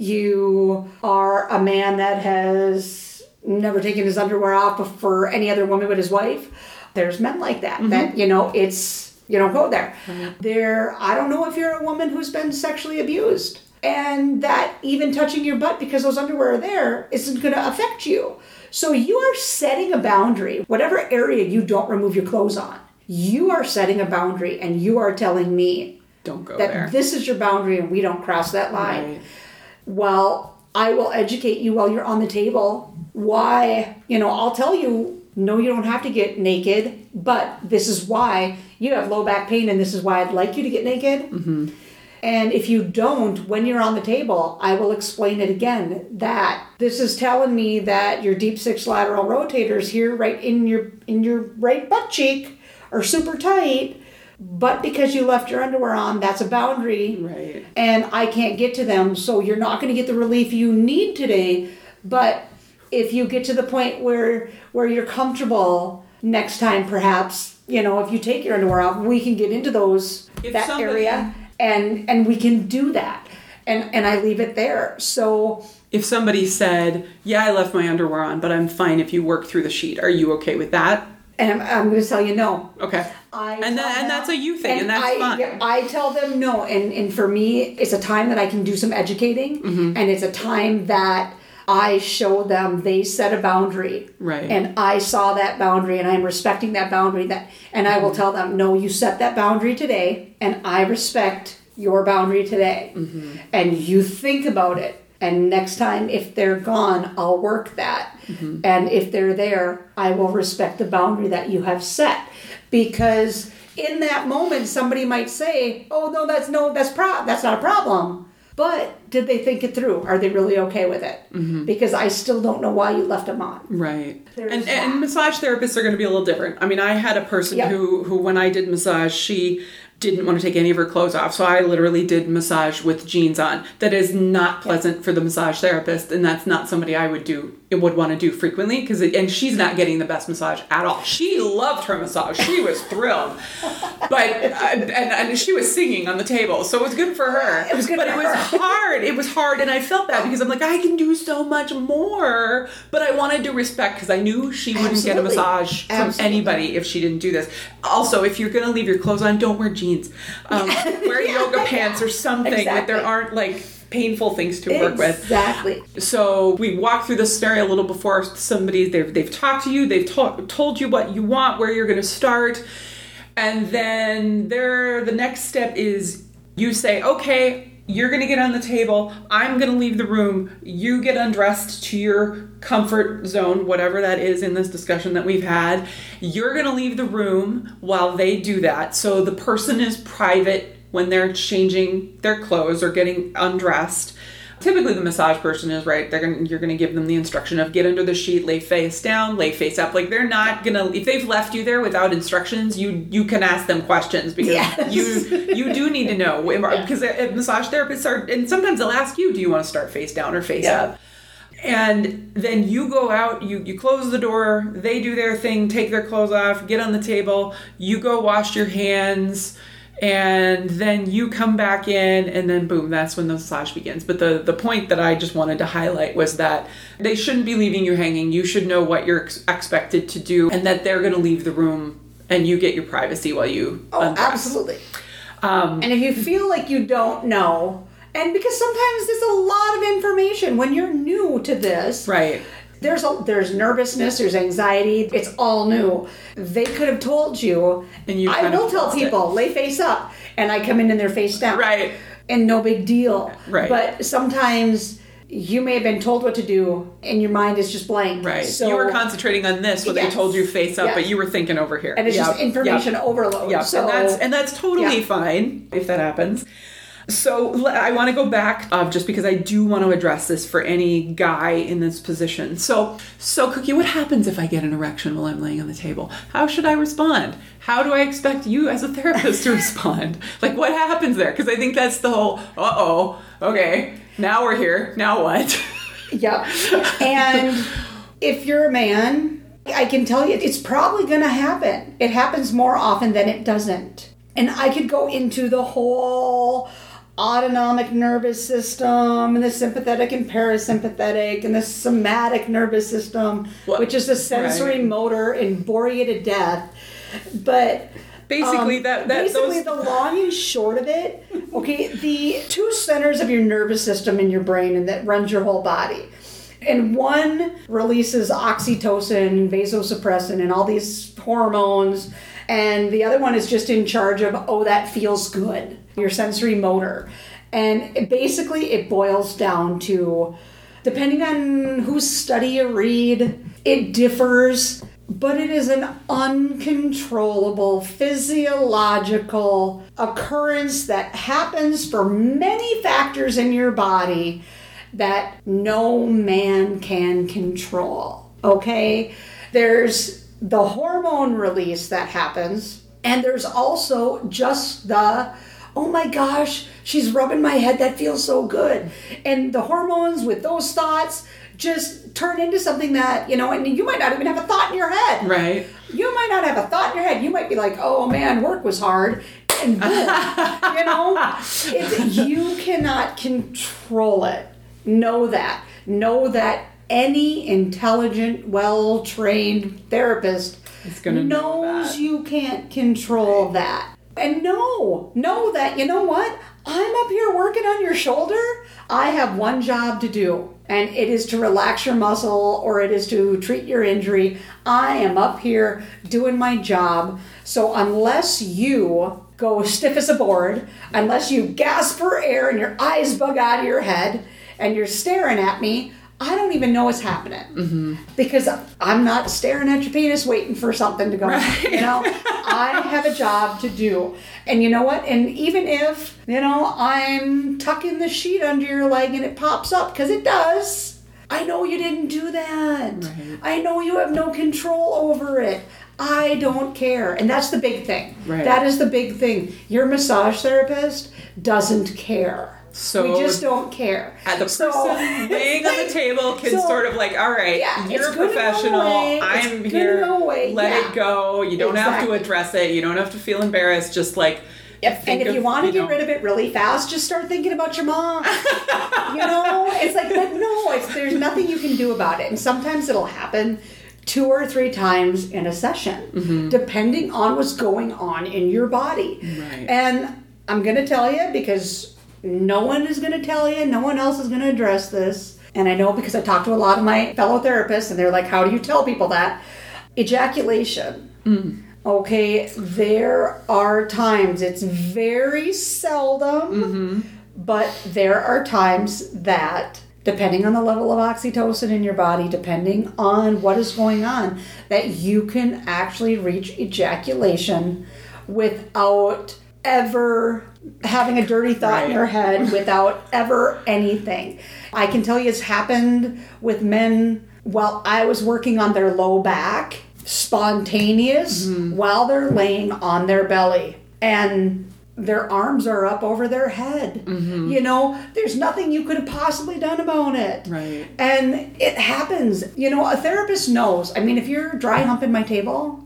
you are a man that has never taken his underwear off for any other woman but his wife. There's men like that. Mm-hmm. That, you know, it's, you don't go there. Mm-hmm. There, I don't know if you're a woman who's been sexually abused. And that even touching your butt because those underwear are there isn't going to affect you. So you are setting a boundary. Whatever area you don't remove your clothes on, you are setting a boundary and you are telling me don't go that there. This is your boundary and we don't cross that line. Right. Well, I will educate you while you're on the table. Why, you know, I'll tell you, no, you don't have to get naked, but this is why you have low back pain and this is why I'd like you to get naked. Mm-hmm. And if you don't, when you're on the table, I will explain it again that this is telling me that your deep six lateral rotators here right in your in your right butt cheek are super tight, but because you left your underwear on, that's a boundary. Right. And I can't get to them, so you're not going to get the relief you need today. But if you get to the point where where you're comfortable next time, perhaps, you know, if you take your underwear off, we can get into those if that somebody... area. And and we can do that. And and I leave it there. So if somebody said, yeah, I left my underwear on, but I'm fine if you work through the sheet, are you okay with that? And I'm, I'm going to tell you no. Okay. I and that, and that's a you thing, and, and that's I, fine. Yeah, I tell them no. And, and for me, it's a time that I can do some educating. Mm-hmm. And it's a time that I show them they set a boundary. Right. And I saw that boundary and I'm respecting that boundary. That, and I will tell them, no, you set that boundary today and I respect your boundary today. Mm-hmm. And you think about it. And next time, if they're gone, I'll work that. Mm-hmm. And if they're there, I will respect the boundary that you have set. Because in that moment, somebody might say, oh, no, that's no, that's pro- that's not a problem. But did they think it through? Are they really okay with it? Mm-hmm. Because I still don't know why you left them on. Right. There's And, that. and massage therapists are going to be a little different. I mean, I had a person Yep. who, who, when I did massage, she didn't want to take any of her clothes off. So I literally did massage with jeans on. That is not pleasant yep. for the massage therapist. And that's not somebody I would do, would want to do frequently. Because and she's not getting the best massage at all. She loved her massage. She was thrilled. But, uh, and, and she was singing on the table. So it was good for her. It was good But for it her. was hard. It was hard. And I felt that because I'm like, I can do so much more. But I wanted to respect because I knew she wouldn't Absolutely. get a massage from Absolutely. anybody if she didn't do this. Also, if you're going to leave your clothes on, don't wear jeans. Um, wear Yeah, yoga yeah. pants or something that Exactly. there aren't like painful things to work with. Exactly. So we walk through this scenario a little before somebody, they've, they've talked to you, they've to- told you what you want, where you're going to start. And then there, the next step is you say, okay, you're going to get on the table. I'm going to leave the room. You get undressed to your comfort zone, whatever that is in this discussion that we've had. You're going to leave the room while they do that. So the person is private when they're changing their clothes or getting undressed. Typically the massage person is right. They're gonna, you're going to give them the instruction of get under the sheet, lay face down, lay face up. Like they're not going to, if they've left you there without instructions, you you can ask them questions because Yes. you you do need to know. Because yeah. massage therapists are, and sometimes they'll ask you, do you want to start face down or face Yeah. up? And then you go out, you, you close the door, they do their thing, take their clothes off, get on the table, you go wash your hands, and then you come back in, and then boom, that's when the massage begins. But the, the point that I just wanted to highlight was that they shouldn't be leaving you hanging. You should know what you're ex- expected to do, and that they're going to leave the room, and you get your privacy while you Oh, undress. absolutely. Um, And if you feel like you don't know, and because sometimes there's a lot of information when you're new to this. right. There's a, there's nervousness, there's anxiety, it's all new. They could have told you, And you I kind of will tell lost it. people, lay face up, and I come in and they're face down. Right. And no big deal. Right. But sometimes you may have been told what to do, and your mind is just blank. Right. So, you were concentrating on this when Yes. they told you face up, Yes. but you were thinking over here. and it's Yep. just information Yep. overload. Yeah, So, and that's and that's totally Yeah. fine if that happens. So l- I want to go back uh, just because I do want to address this for any guy in this position. So, so Cookie, what happens if I get an erection while I'm laying on the table? How should I respond? How do I expect you as a therapist to respond? Like, what happens there? Because I think that's the whole, uh-oh, okay, now we're here, now what? Yep. And if you're a man, I can tell you it's probably going to happen. It happens more often than it doesn't. And I could go into the whole autonomic nervous system and the sympathetic and parasympathetic and the somatic nervous system, what? which is the sensory right. motor, and bore you to death. But basically, um, that, that basically those... the long and short of it, okay, the two centers of your nervous system in your brain and that runs your whole body. And one releases oxytocin, vasopressin, and all these hormones. And the other one is just in charge of, oh, that feels good, your sensory motor. And it basically, it boils down to, depending on whose study you read, it differs, but it is an uncontrollable physiological occurrence that happens for many factors in your body that no man can control, okay? There's the hormone release that happens, and there's also just the, oh my gosh, she's rubbing my head, that feels so good. And the hormones with those thoughts just turn into something that, you know, and you might not even have a thought in your head. Right. You might not have a thought in your head. You might be like, oh man, work was hard. And boom, you know, it's, you cannot control it. Know that. Know that any intelligent, well-trained therapist gonna know knows that. You can't control right. that. And know, know that, you know what? I'm up here working on your shoulder. I have one job to do, and it is to relax your muscle, or it is to treat your injury. I am up here doing my job. So unless you go stiff as a board, unless you gasp for air and your eyes bug out of your head, and you're staring at me, I don't even know what's happening. Mm-hmm. Because I'm not staring at your penis waiting for something to go right. on. You know, I have a job to do. And you know what? And even if, you know, I'm tucking the sheet under your leg and it pops up, because it does, I know you didn't do that. Right. I know you have no control over it. I don't care. And that's the big thing. Right. That is the big thing. Your massage therapist doesn't care. So we just don't care. The person so, laying on the table can so, sort of like, all right, yeah, you're a professional. I'm here. Let yeah. it go. You don't exactly. have to address it. You don't have to feel embarrassed. Just like, yep. And if of, you want to you get know, rid of it really fast, just start thinking about your mom. You know, it's like, but no, it's, there's nothing you can do about it. And sometimes it'll happen two or three times in a session, mm-hmm. depending on what's going on in your body. Right. And I'm going to tell you, because no one is going to tell you, no one else is going to address this. And I know because I talk to a lot of my fellow therapists, and they're like, how do you tell people that? Ejaculation. Mm. Okay, there are times, it's very seldom, mm-hmm. but there are times that, depending on the level of oxytocin in your body, depending on what is going on, that you can actually reach ejaculation without ever having a dirty thought right. in your head, without ever anything. I can tell you it's happened with men while I was working on their low back, spontaneous, mm-hmm. while they're laying on their belly. And their arms are up over their head. Mm-hmm. You know, there's nothing you could have possibly done about it. Right. And it happens. You know, a therapist knows. I mean, if you're dry humping my table,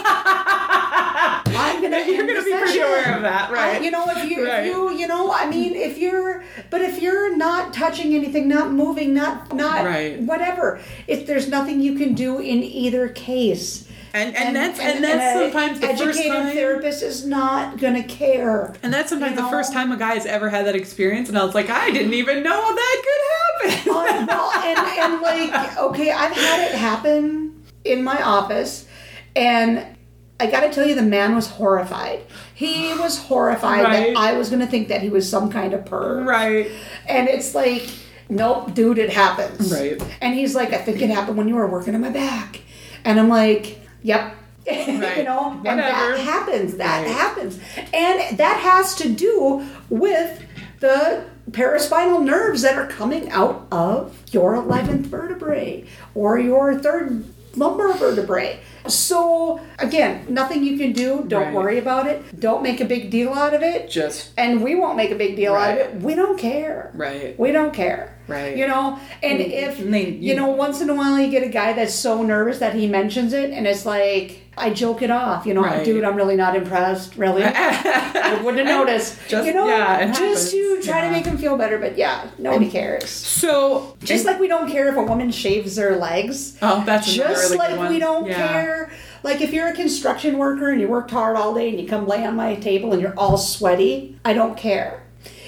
I'm gonna. You're gonna be pretty aware of that, right? I, you know, if you, right. if you, you know, I mean, if you're, but if you're not touching anything, not moving, not, not, right. whatever, if there's nothing you can do in either case. And and, and that's and, and that's and sometimes the first time educated therapist is not gonna care. And that's sometimes you know? the first time a guy's ever had that experience, and I was like, I didn't even know that could happen. uh, well, and and like, okay, I've had it happen in my office, and I got to tell you, the man was horrified. He was horrified right. that I was gonna think that he was some kind of perv. Right. And it's like, nope, dude, it happens. Right. And he's like, I think it happened when you were working on my back, and I'm like, yep. Right. You know, Whatever. And that happens. That right. happens. And that has to do with the paraspinal nerves that are coming out of your eleventh vertebrae or your third lumbar vertebrae. So, again, nothing you can do. Don't right. worry about it. Don't make a big deal out of it. Just. And we won't make a big deal right. out of it. We don't care. Right. We don't care. Right. You know, and if, and they, you, you know, once in a while you get a guy that's so nervous that he mentions it and it's like, I joke it off, you know, right. dude, I'm really not impressed, really. I wouldn't have noticed. Just, you know, yeah, just to try yeah. to make him feel better, but yeah, nobody and cares. So, just like we don't care if a woman shaves her legs. Oh, that's just really like good one. we don't yeah. care. Like if you're a construction worker and you worked hard all day and you come lay on my table and you're all sweaty, I don't care.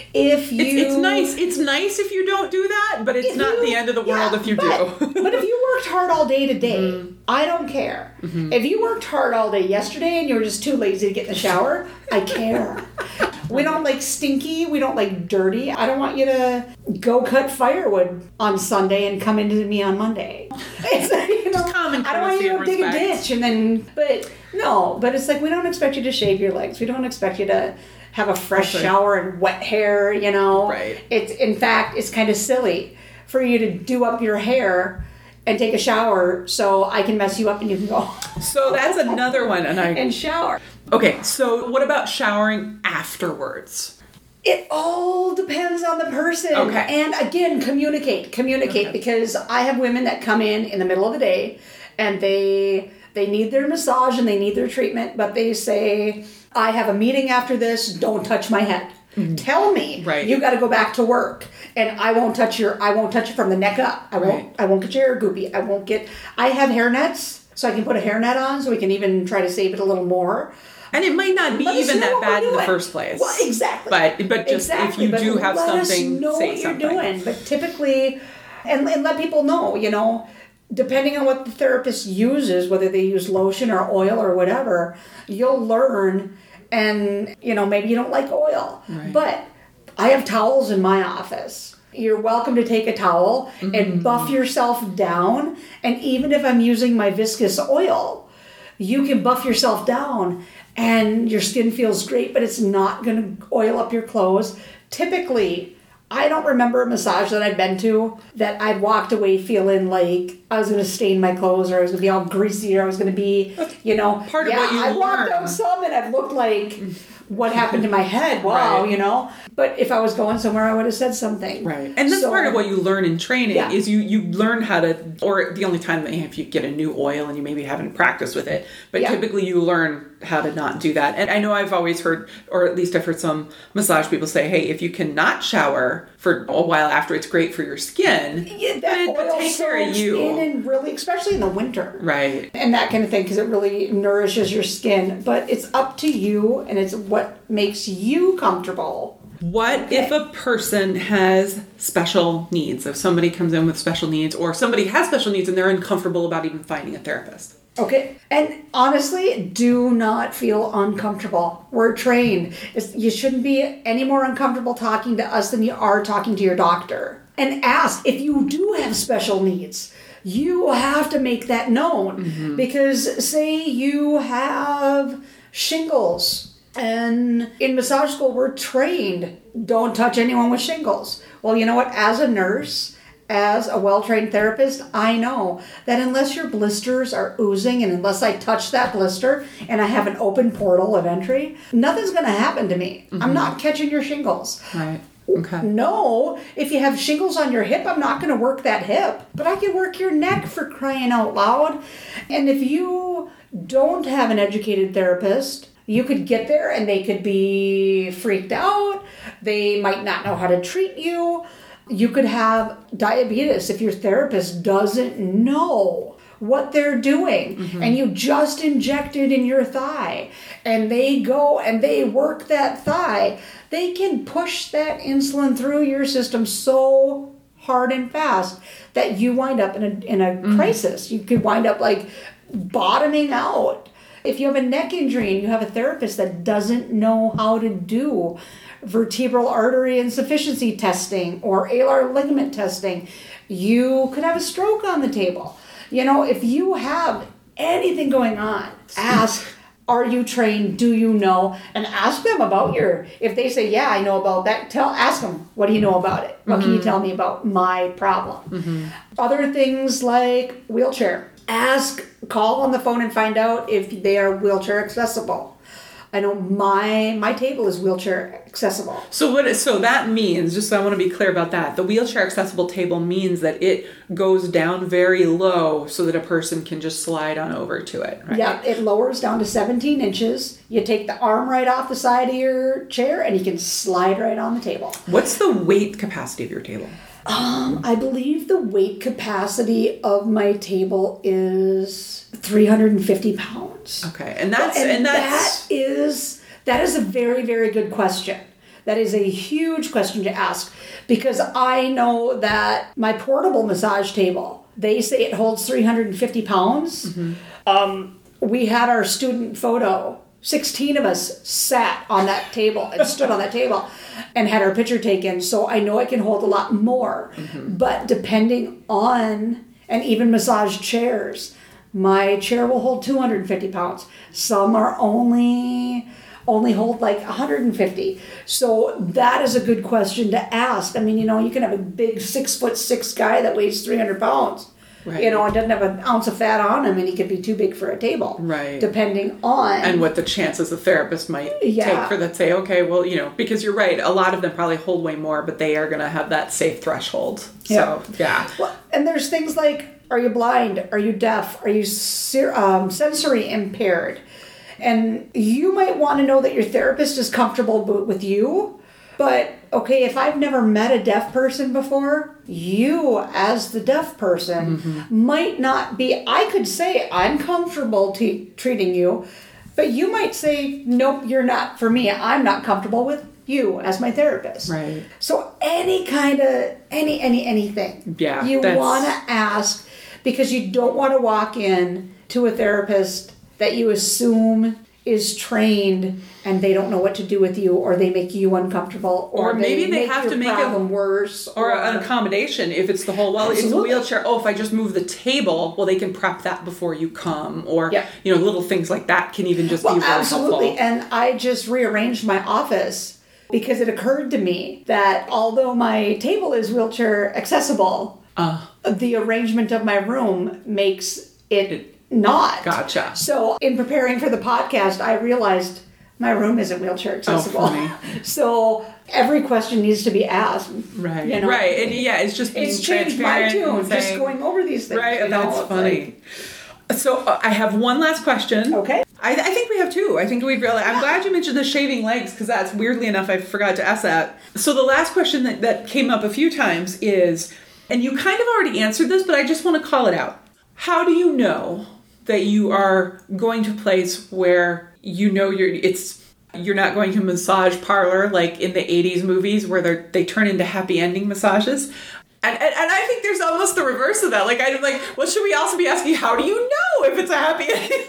If you, it's, it's nice. It's nice if you don't do that, but it's not you, the end of the world yeah, if you but, do. But if you worked hard all day today, mm-hmm. I don't care. Mm-hmm. If you worked hard all day yesterday and you were just too lazy to get in the shower, I care. We don't like stinky. We don't like dirty. I don't want you to go cut firewood on Sunday and come into me on Monday. It's like, you know, just common I don't want you to dig respect. a ditch and then, but no, but it's like we don't expect you to shave your legs. We don't expect you to have a fresh okay. shower and wet hair, you know. Right. It's in fact, it's kind of silly for you to do up your hair and take a shower so I can mess you up and you can go. So that's another one, and I and shower. Okay, so what about showering afterwards? It all depends on the person. Okay. And again, communicate, communicate, okay. Because I have women that come in in the middle of the day and they they need their massage and they need their treatment, but they say, I have a meeting after this, don't touch my head. Mm-hmm. Tell me, right. You got to go back to work, and I won't touch your. I won't touch you from the neck up. I won't. Right. I won't get your hair goopy. I won't get. I have hair nets, so I can put a hair net on, so we can even try to save it a little more. And it might not be let even that bad in the first place. Well, exactly. But but just exactly. if you but do have let something, us know say what something. You're doing. But typically, and and let people know, you know. Depending on what the therapist uses, whether they use lotion or oil or whatever, you'll learn. And, you know, maybe you don't like oil. Right. But I have towels in my office. You're welcome to take a towel mm-hmm. and buff yourself down. And even if I'm using my viscous oil, you can buff yourself down and your skin feels great, but it's not going to oil up your clothes. Typically, I don't remember a massage that I've been to that I'd walked away feeling like I was going to stain my clothes or I was going to be all greasy or I was going to be, you know. Part of yeah, what you I walked learn. out some and I've looked like what happened to my head. Wow, right. You know. But if I was going somewhere, I would have said something. Right. And that's so, part of what you learn in training yeah. is you, you learn how to, or the only time that if you get a new oil and you maybe haven't practiced with it, but yeah. typically you learn how to not do that. And I know I've always heard, or at least I've heard some massage people say, hey, if you cannot shower for a while after, it's great for your skin. Yeah, that but, oil but take care of you. In and really, especially in the winter. Right. And that kind of thing, because it really nourishes your skin. But it's up to you, and it's what makes you comfortable. What okay. if a person has special needs? If somebody comes in with special needs, or somebody has special needs and they're uncomfortable about even finding a therapist? Okay. And honestly, do not feel uncomfortable. We're trained. It's, you shouldn't be any more uncomfortable talking to us than you are talking to your doctor. And ask if you do have special needs. You have to make that known. Mm-hmm. Because say you have shingles. And in massage school, we're trained, don't touch anyone with shingles. Well, you know what? As a nurse, as a well-trained therapist, I know that unless your blisters are oozing and unless I touch that blister and I have an open portal of entry, nothing's going to happen to me. Mm-hmm. I'm not catching your shingles. Right. Okay. No, if you have shingles on your hip, I'm not going to work that hip, but I can work your neck for crying out loud. And if you don't have an educated therapist, you could get there and they could be freaked out. They might not know how to treat you. You could have diabetes if your therapist doesn't know what they're doing. Mm-hmm. And you just injected in your thigh. And they go and they work that thigh. They can push that insulin through your system so hard and fast that you wind up in a, in a mm-hmm. crisis. You could wind up like bottoming out. If you have a neck injury and you have a therapist that doesn't know how to do vertebral artery insufficiency testing or alar ligament testing, you could have a stroke on the table. You know, if you have anything going on, ask, are you trained? Do you know? And ask them about your, if they say, yeah, I know about that, tell, ask them, what do you know about it? What mm-hmm. can you tell me about my problem? Mm-hmm. Other things like wheelchair. Ask, call on the phone and find out if they are wheelchair accessible. I know my my table is wheelchair accessible. So what? So that means, just so I want to be clear about that, the wheelchair accessible table means that it goes down very low so that a person can just slide on over to it, right? Yeah, it lowers down to seventeen inches. You take the arm right off the side of your chair and you can slide right on the table. What's the weight capacity of your table? Um, I believe the weight capacity of my table is three hundred fifty pounds. Okay, and that's and, and that's that is that is a very, very good question. That is a huge question to ask, because I know that my portable massage table, they say it holds three hundred fifty pounds. Mm-hmm. Um, we had our student photo. sixteen of us sat on that table and stood on that table and had our picture taken. So I know it can hold a lot more. Mm-hmm. But depending on, and even massage chairs, my chair will hold two hundred fifty pounds. Some are only only hold like one hundred fifty. So that is a good question to ask. I mean, you know, you can have a big six foot six guy that weighs three hundred pounds. Right. You know, and doesn't have an ounce of fat on him, and he could be too big for a table. Right. Depending on... And what the chances the therapist might yeah. take for that, say, okay, well, you know, because you're right, a lot of them probably hold way more, but they are going to have that safe threshold. So, yeah. yeah. Well, and there's things like, are you blind? Are you deaf? Are you ser- um, sensory impaired? And you might want to know that your therapist is comfortable with you. But, okay, if I've never met a deaf person before, you, as the deaf person, mm-hmm. might not be... I could say, I'm comfortable t- treating you, but you might say, nope, you're not for me. I'm not comfortable with you as my therapist. Right. So any kind of... Any, any, anything. Yeah. You want to ask, because you don't want to walk in to a therapist that you assume is trained and they don't know what to do with you, or they make you uncomfortable, or, or maybe they, they have your to make problem a worse, or, or an accommodation if it's the whole well absolutely. It's a wheelchair. Oh, if I just move the table, well, they can prep that before you come, or yeah. you know, little things like that can even just well, be really absolutely. helpful. And I just rearranged my office because it occurred to me that although my table is wheelchair accessible, uh, the arrangement of my room makes it, it not. Gotcha. So in preparing for the podcast, I realized my room isn't wheelchair accessible. Oh, funny. So every question needs to be asked. Right. You know? Right. And yeah, it's just being it's changed my tune, saying, just going over these things. Right. You know? That's funny. Like, so uh, I have one last question. Okay. I, I think we have two. I think we've really... I'm yeah. glad you mentioned the shaving legs, because that's, weirdly enough, I forgot to ask that. So the last question that, that came up a few times is, and you kind of already answered this, but I just want to call it out. How do you know that you are going to a place where you know you're it's you're not going to a massage parlor like in the eighties movies where they they turn into happy ending massages? And, and and I think there's almost the reverse of that. Like I'm like, what should we also be asking? How do you know if it's a happy ending?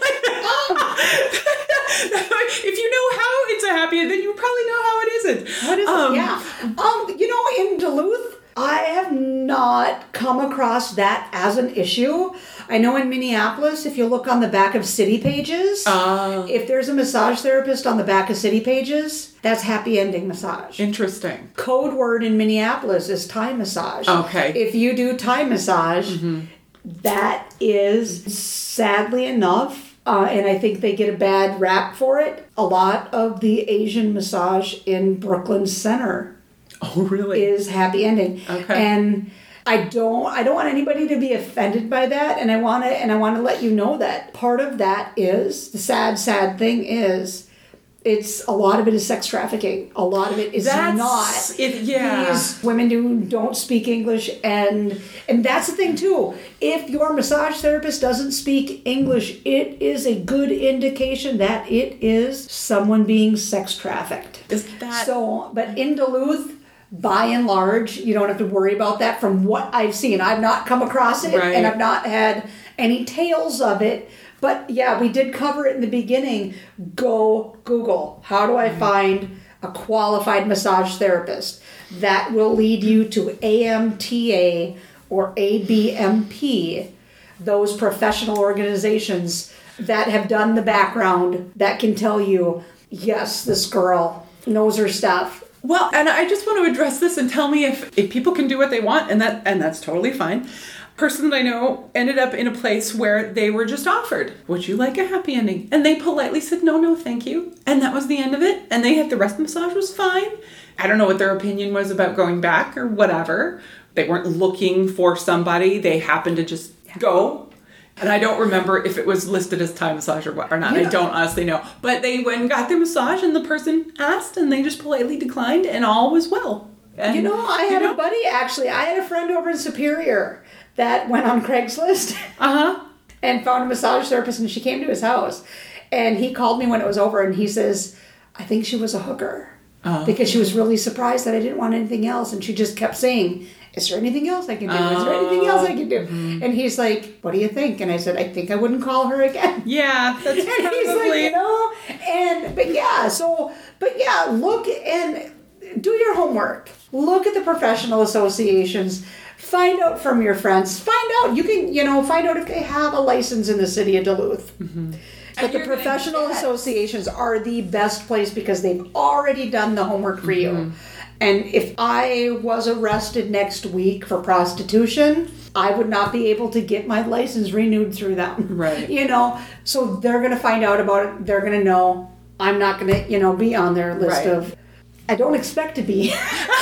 If you know how it's a happy ending, then you probably know how it isn't. What is um, it? Yeah. Um, you know, in Duluth, I have not come across that as an issue. I know in Minneapolis, if you look on the back of City Pages, uh, if there's a massage therapist on the back of City Pages, that's happy ending massage. Interesting. Code word in Minneapolis is Thai massage. Okay. If you do Thai massage, mm-hmm. that is, sadly enough, uh, and I think they get a bad rap for it, a lot of the Asian massage in Brooklyn Center Oh, really? is happy ending. Okay. And I don't I don't want anybody to be offended by that, and I want to and I want to let you know that part of that is the sad sad thing is it's a lot of it is sex trafficking. A lot of it is that's, not. It, yeah. These women who don't speak English, and and that's the thing too. If your massage therapist doesn't speak English, it is a good indication that it is someone being sex trafficked. Is that so? But in Duluth, by and large, you don't have to worry about that from what I've seen. I've not come across it, right. and I've not had any tales of it. But yeah, we did cover it in the beginning. Go Google. How do I find a qualified massage therapist? That will lead you to A M T A or A B M P, those professional organizations that have done the background that can tell you, yes, this girl knows her stuff. Well, and I just want to address this and tell me if, if people can do what they want, and that and that's totally fine. person that I know ended up in a place where they were just offered, would you like a happy ending? And they politely said, no, no, thank you. And that was the end of it. And they had the rest of the massage was fine. I don't know what their opinion was about going back or whatever. They weren't looking for somebody. They happened to just go. And I don't remember if it was listed as Thai massage or what or not. Yeah. I don't honestly know. But they went and got their massage and the person asked and they just politely declined and all was well. And, you know, I had you know, a buddy actually. I had a friend over in Superior that went on Craigslist uh-huh. and found a massage therapist, and she came to his house. And he called me when it was over, and he says, I think she was a hooker. Uh-huh. Because she was really surprised that I didn't want anything else. And she just kept saying, is there anything else I can do? Is there anything else I can do? Mm-hmm. And he's like, what do you think? And I said, I think I wouldn't call her again. Yeah, that's and probably... he's like, you know, and, but yeah, so, but yeah, look and do your homework. Look at the professional associations. Find out from your friends. Find out, you can, you know, find out if they have a license in the city of Duluth. Mm-hmm. But the professional associations are the best place because they've already done the homework for mm-hmm. you. And if I was arrested next week for prostitution, I would not be able to get my license renewed through them. Right. You know, so they're going to find out about it. They're going to know. I'm not going to, you know, be on their list right. of... I don't expect to be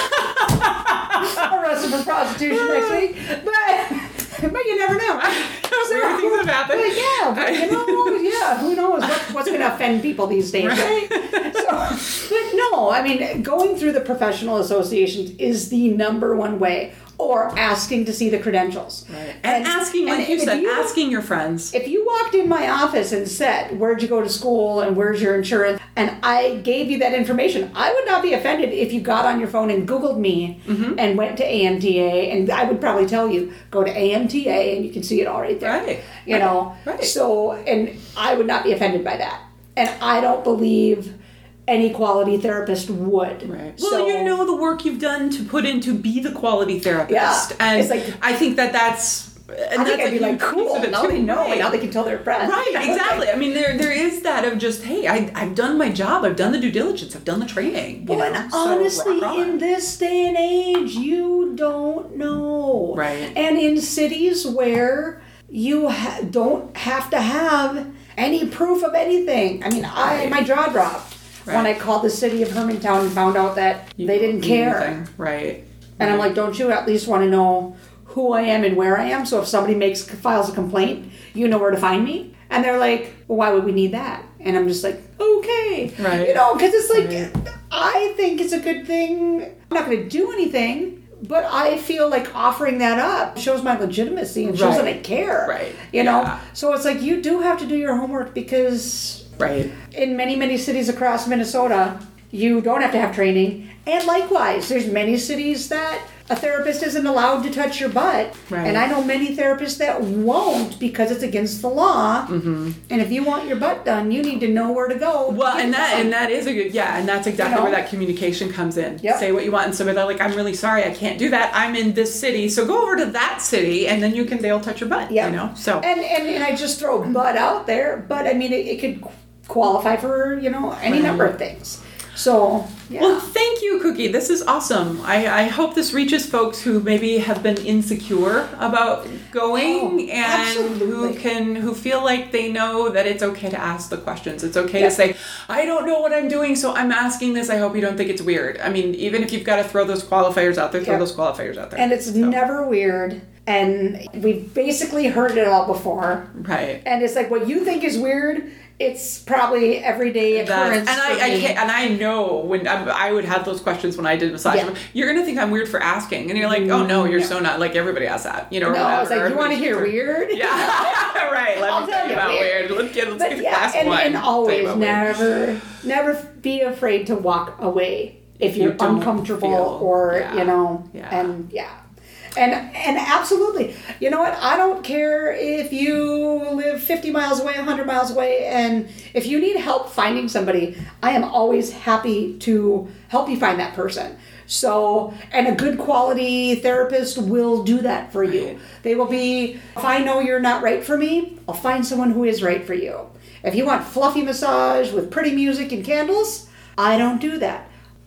arrested for prostitution next week, but but you never know. So, weird things have happened. But yeah, but you know, yeah, who knows what, what's going to offend people these days, right? right? So, but no, I mean, going through the professional associations is the number one way. Or asking to see the credentials. Right. And, and asking, like and you said, you, asking your friends. If you walked in my office and said, where'd you go to school and where's your insurance? And I gave you that information, I would not be offended if you got on your phone and Googled me mm-hmm. and went to A M T A. And I would probably tell you, go to A M T A and you can see it all right there. Right. You right. know? Right. So, and I would not be offended by that. And I don't believe... any quality therapist would. Right. Well, so, you know the work you've done to put in to be the quality therapist. Yeah. And it's like, I think that that's... And I that's think I'd be like, cool, now they know, and now they can tell their friends. Right, exactly. I mean, there there is that of just, hey, I, I've done my job, I've done the due diligence, I've done the training. Well, you know? and honestly, so, in this day and age, you don't know. Right. And in cities where you ha- don't have to have any proof of anything. I mean, I my jaw dropped. Right. When I called the city of Hermantown and found out that you they didn't care. Anything. Right. And I'm like, don't you at least want to know who I am and where I am? So if somebody makes files a complaint, you know where to find me? And they're like, well, why would we need that? And I'm just like, okay. Right. You know, because it's like, right. I think it's a good thing. I'm not going to do anything, but I feel like offering that up shows my legitimacy and shows right. that I care. Right. You know? Yeah. So it's like, you do have to do your homework because... Right. In many, many cities across Minnesota, you don't have to have training. And likewise, there's many cities that a therapist isn't allowed to touch your butt. Right. And I know many therapists that won't because it's against the law. Mm-hmm. And if you want your butt done, you need to know where to go. Well, to and that done. and that is a good, yeah, and that's exactly you know? where that communication comes in. Yep. Say what you want, and somebody they're like, I'm really sorry, I can't do that. I'm in this city, so go over to that city, and then you can, they'll touch your butt, yep. you know? So. And, and, and I just throw butt out there, but I mean, it, it could qualify for, you know, any right. number of things. So, yeah. Well, thank you, Cookie. This is awesome. I, I hope this reaches folks who maybe have been insecure about going oh, and absolutely. who can who feel like they know that it's okay to ask the questions. It's okay yeah. to say, I don't know what I'm doing, so I'm asking this. I hope you don't think it's weird. I mean, even if you've got to throw those qualifiers out there, throw yeah. those qualifiers out there. And it's so. never weird. And we've basically heard it all before. Right. And it's like, what you think is weird, it's probably everyday occurrence. That's, and I, I can't, and I know when I'm, I would have those questions when I did massage. Yeah. You're gonna think I'm weird for asking, and you're like, oh no, you're no. so not like everybody asks that, you know. Or no, whatever. I was like, you want to hear weird? Yeah, right. Let I'll me tell you about weird. weird. Let's get let's but get yeah, class and, one. And always never, weird. never be afraid to walk away if you're you uncomfortable feel, or yeah. you know, yeah. and yeah. And and absolutely, you know what? I don't care if you live fifty miles away, one hundred miles away, and if you need help finding somebody, I am always happy to help you find that person. So, and a good quality therapist will do that for you. Right. They will be, if I know you're not right for me, I'll find someone who is right for you. If you want fluffy massage with pretty music and candles, I don't do that.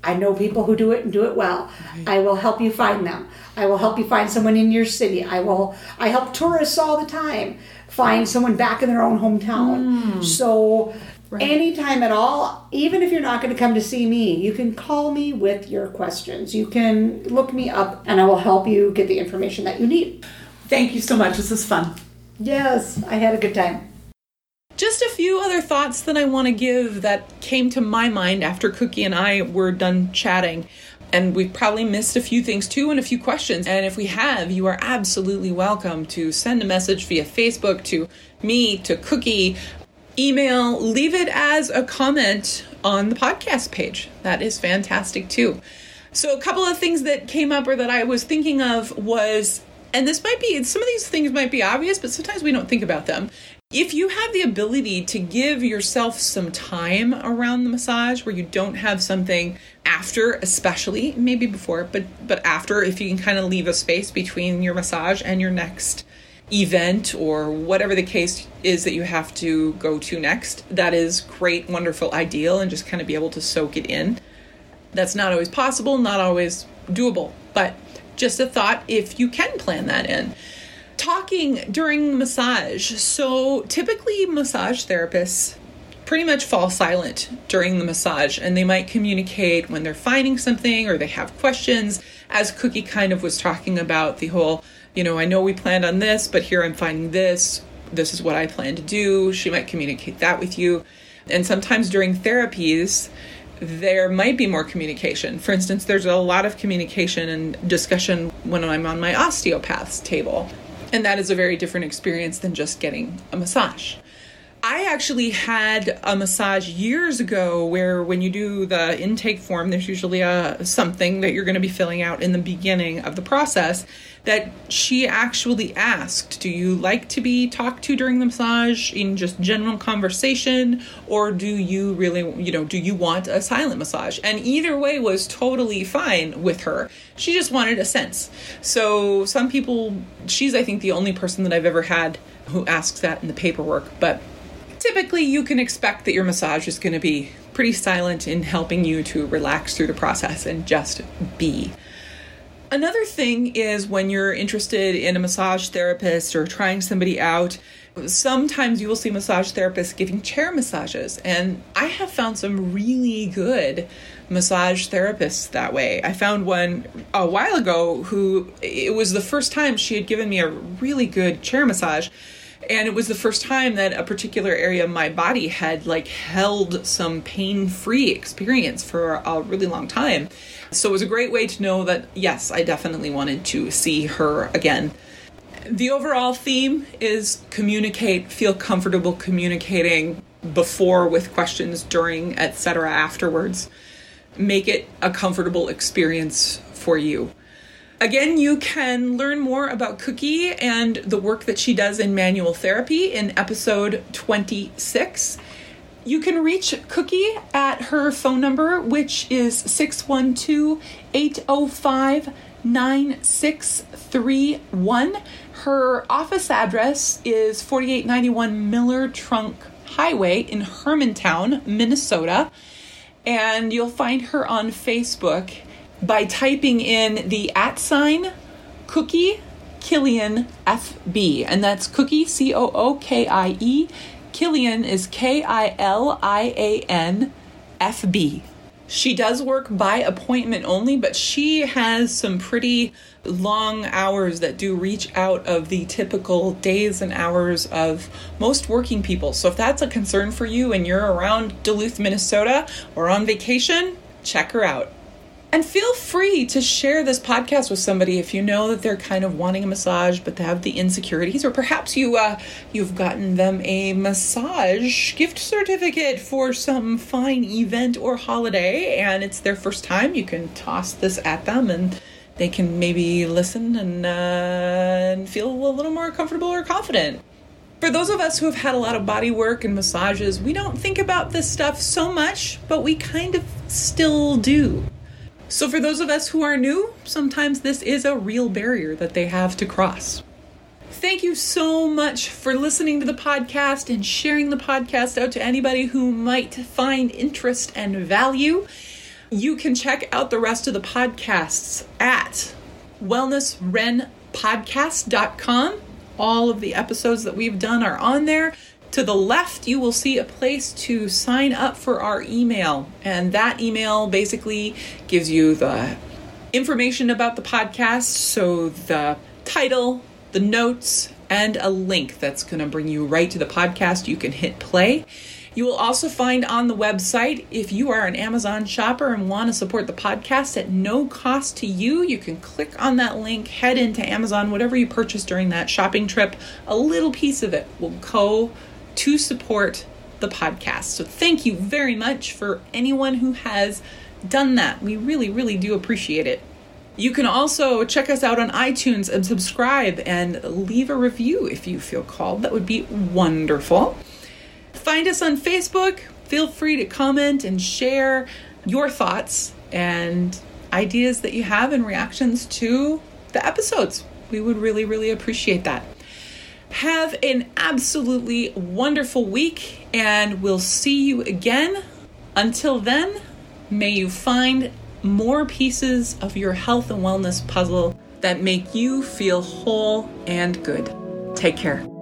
I know people who do it and do it well. Right. I will help you find them. I will help you find someone in your city. I will. I help tourists all the time find someone back in their own hometown. Mm. So right. anytime at all, even if you're not going to come to see me, you can call me with your questions. You can look me up and I will help you get the information that you need. Thank you so much. This is fun. Yes, I had a good time. Just a few other thoughts that I want to give that came to my mind after Cookie and I were done chatting. And we've probably missed a few things too and a few questions. And if we have, you are absolutely welcome to send a message via Facebook to me, to Cookie, email, leave it as a comment on the podcast page. That is fantastic too. So a couple of things that came up or that I was thinking of was, and this might be, some of these things might be obvious, but sometimes we don't think about them. If you have the ability to give yourself some time around the massage where you don't have something after, especially, maybe before, but but after, if you can kind of leave a space between your massage and your next event or whatever the case is that you have to go to next, that is great, wonderful, ideal, and just kind of be able to soak it in. That's not always possible, not always doable, but just a thought if you can plan that in. Talking during massage. So typically massage therapists pretty much fall silent during the massage, and they might communicate when they're finding something or they have questions, as Cookie kind of was talking about the whole, you know, I know we planned on this, but here I'm finding this. This is what I plan to do. She might communicate that with you. And sometimes during therapies, there might be more communication. For instance, there's a lot of communication and discussion when I'm on my osteopath's table. And that is a very different experience than just getting a massage. I actually had a massage years ago where when you do the intake form, there's usually a something that you're going to be filling out in the beginning of the process that she actually asked, do you like to be talked to during the massage in just general conversation, or do you really, you know, do you want a silent massage? And either way was totally fine with her. She just wanted a sense. So some people, she's, I think, the only person that I've ever had who asks that in the paperwork, but typically you can expect that your massage is going to be pretty silent in helping you to relax through the process and just be. Another thing is when you're interested in a massage therapist or trying somebody out, sometimes you will see massage therapists giving chair massages. And I have found some really good massage therapists that way. I found one a while ago who, it was the first time she had given me a really good chair massage. And it was the first time that a particular area of my body had like held some pain-free experience for a really long time. So it was a great way to know that, yes, I definitely wanted to see her again. The overall theme is communicate, feel comfortable communicating before with questions, during, et cetera afterwards. Make it a comfortable experience for you. Again, you can learn more about Cookie and the work that she does in manual therapy in episode twenty-six. You can reach Cookie at her phone number, which is six one two, eight oh five, nine six three one. Her office address is forty-eight ninety-one Miller Trunk Highway in Hermantown, Minnesota. And you'll find her on Facebook by typing in the at sign Cookie Killian F B. And that's Cookie, C O O K I E. Killian is K I L I A N F B. She does work by appointment only, but she has some pretty long hours that do reach out of the typical days and hours of most working people. So if that's a concern for you and you're around Duluth, Minnesota, or on vacation, check her out. And feel free to share this podcast with somebody if you know that they're kind of wanting a massage, but they have the insecurities, or perhaps you, uh, you've gotten them a massage gift certificate for some fine event or holiday, and it's their first time. You can toss this at them, and they can maybe listen and, uh, and feel a little more comfortable or confident. For those of us who have had a lot of body work and massages, we don't think about this stuff so much, but we kind of still do. So for those of us who are new, sometimes this is a real barrier that they have to cross. Thank you so much for listening to the podcast and sharing the podcast out to anybody who might find interest and value. You can check out the rest of the podcasts at wellness ren podcast dot com. All of the episodes that we've done are on there. To the left, you will see a place to sign up for our email. And that email basically gives you the information about the podcast. So the title, the notes, and a link that's going to bring you right to the podcast. You can hit play. You will also find on the website, if you are an Amazon shopper and want to support the podcast at no cost to you, you can click on that link, head into Amazon, whatever you purchase during that shopping trip, a little piece of it will go to support the podcast. So thank you very much for anyone who has done that. We really, really do appreciate it. You can also check us out on iTunes and subscribe and leave a review if you feel called. That would be wonderful. Find us on Facebook. Feel free to comment and share your thoughts and ideas that you have and reactions to the episodes. We would really, really appreciate that. Have an absolutely wonderful week, and we'll see you again. Until then, may you find more pieces of your health and wellness puzzle that make you feel whole and good. Take care.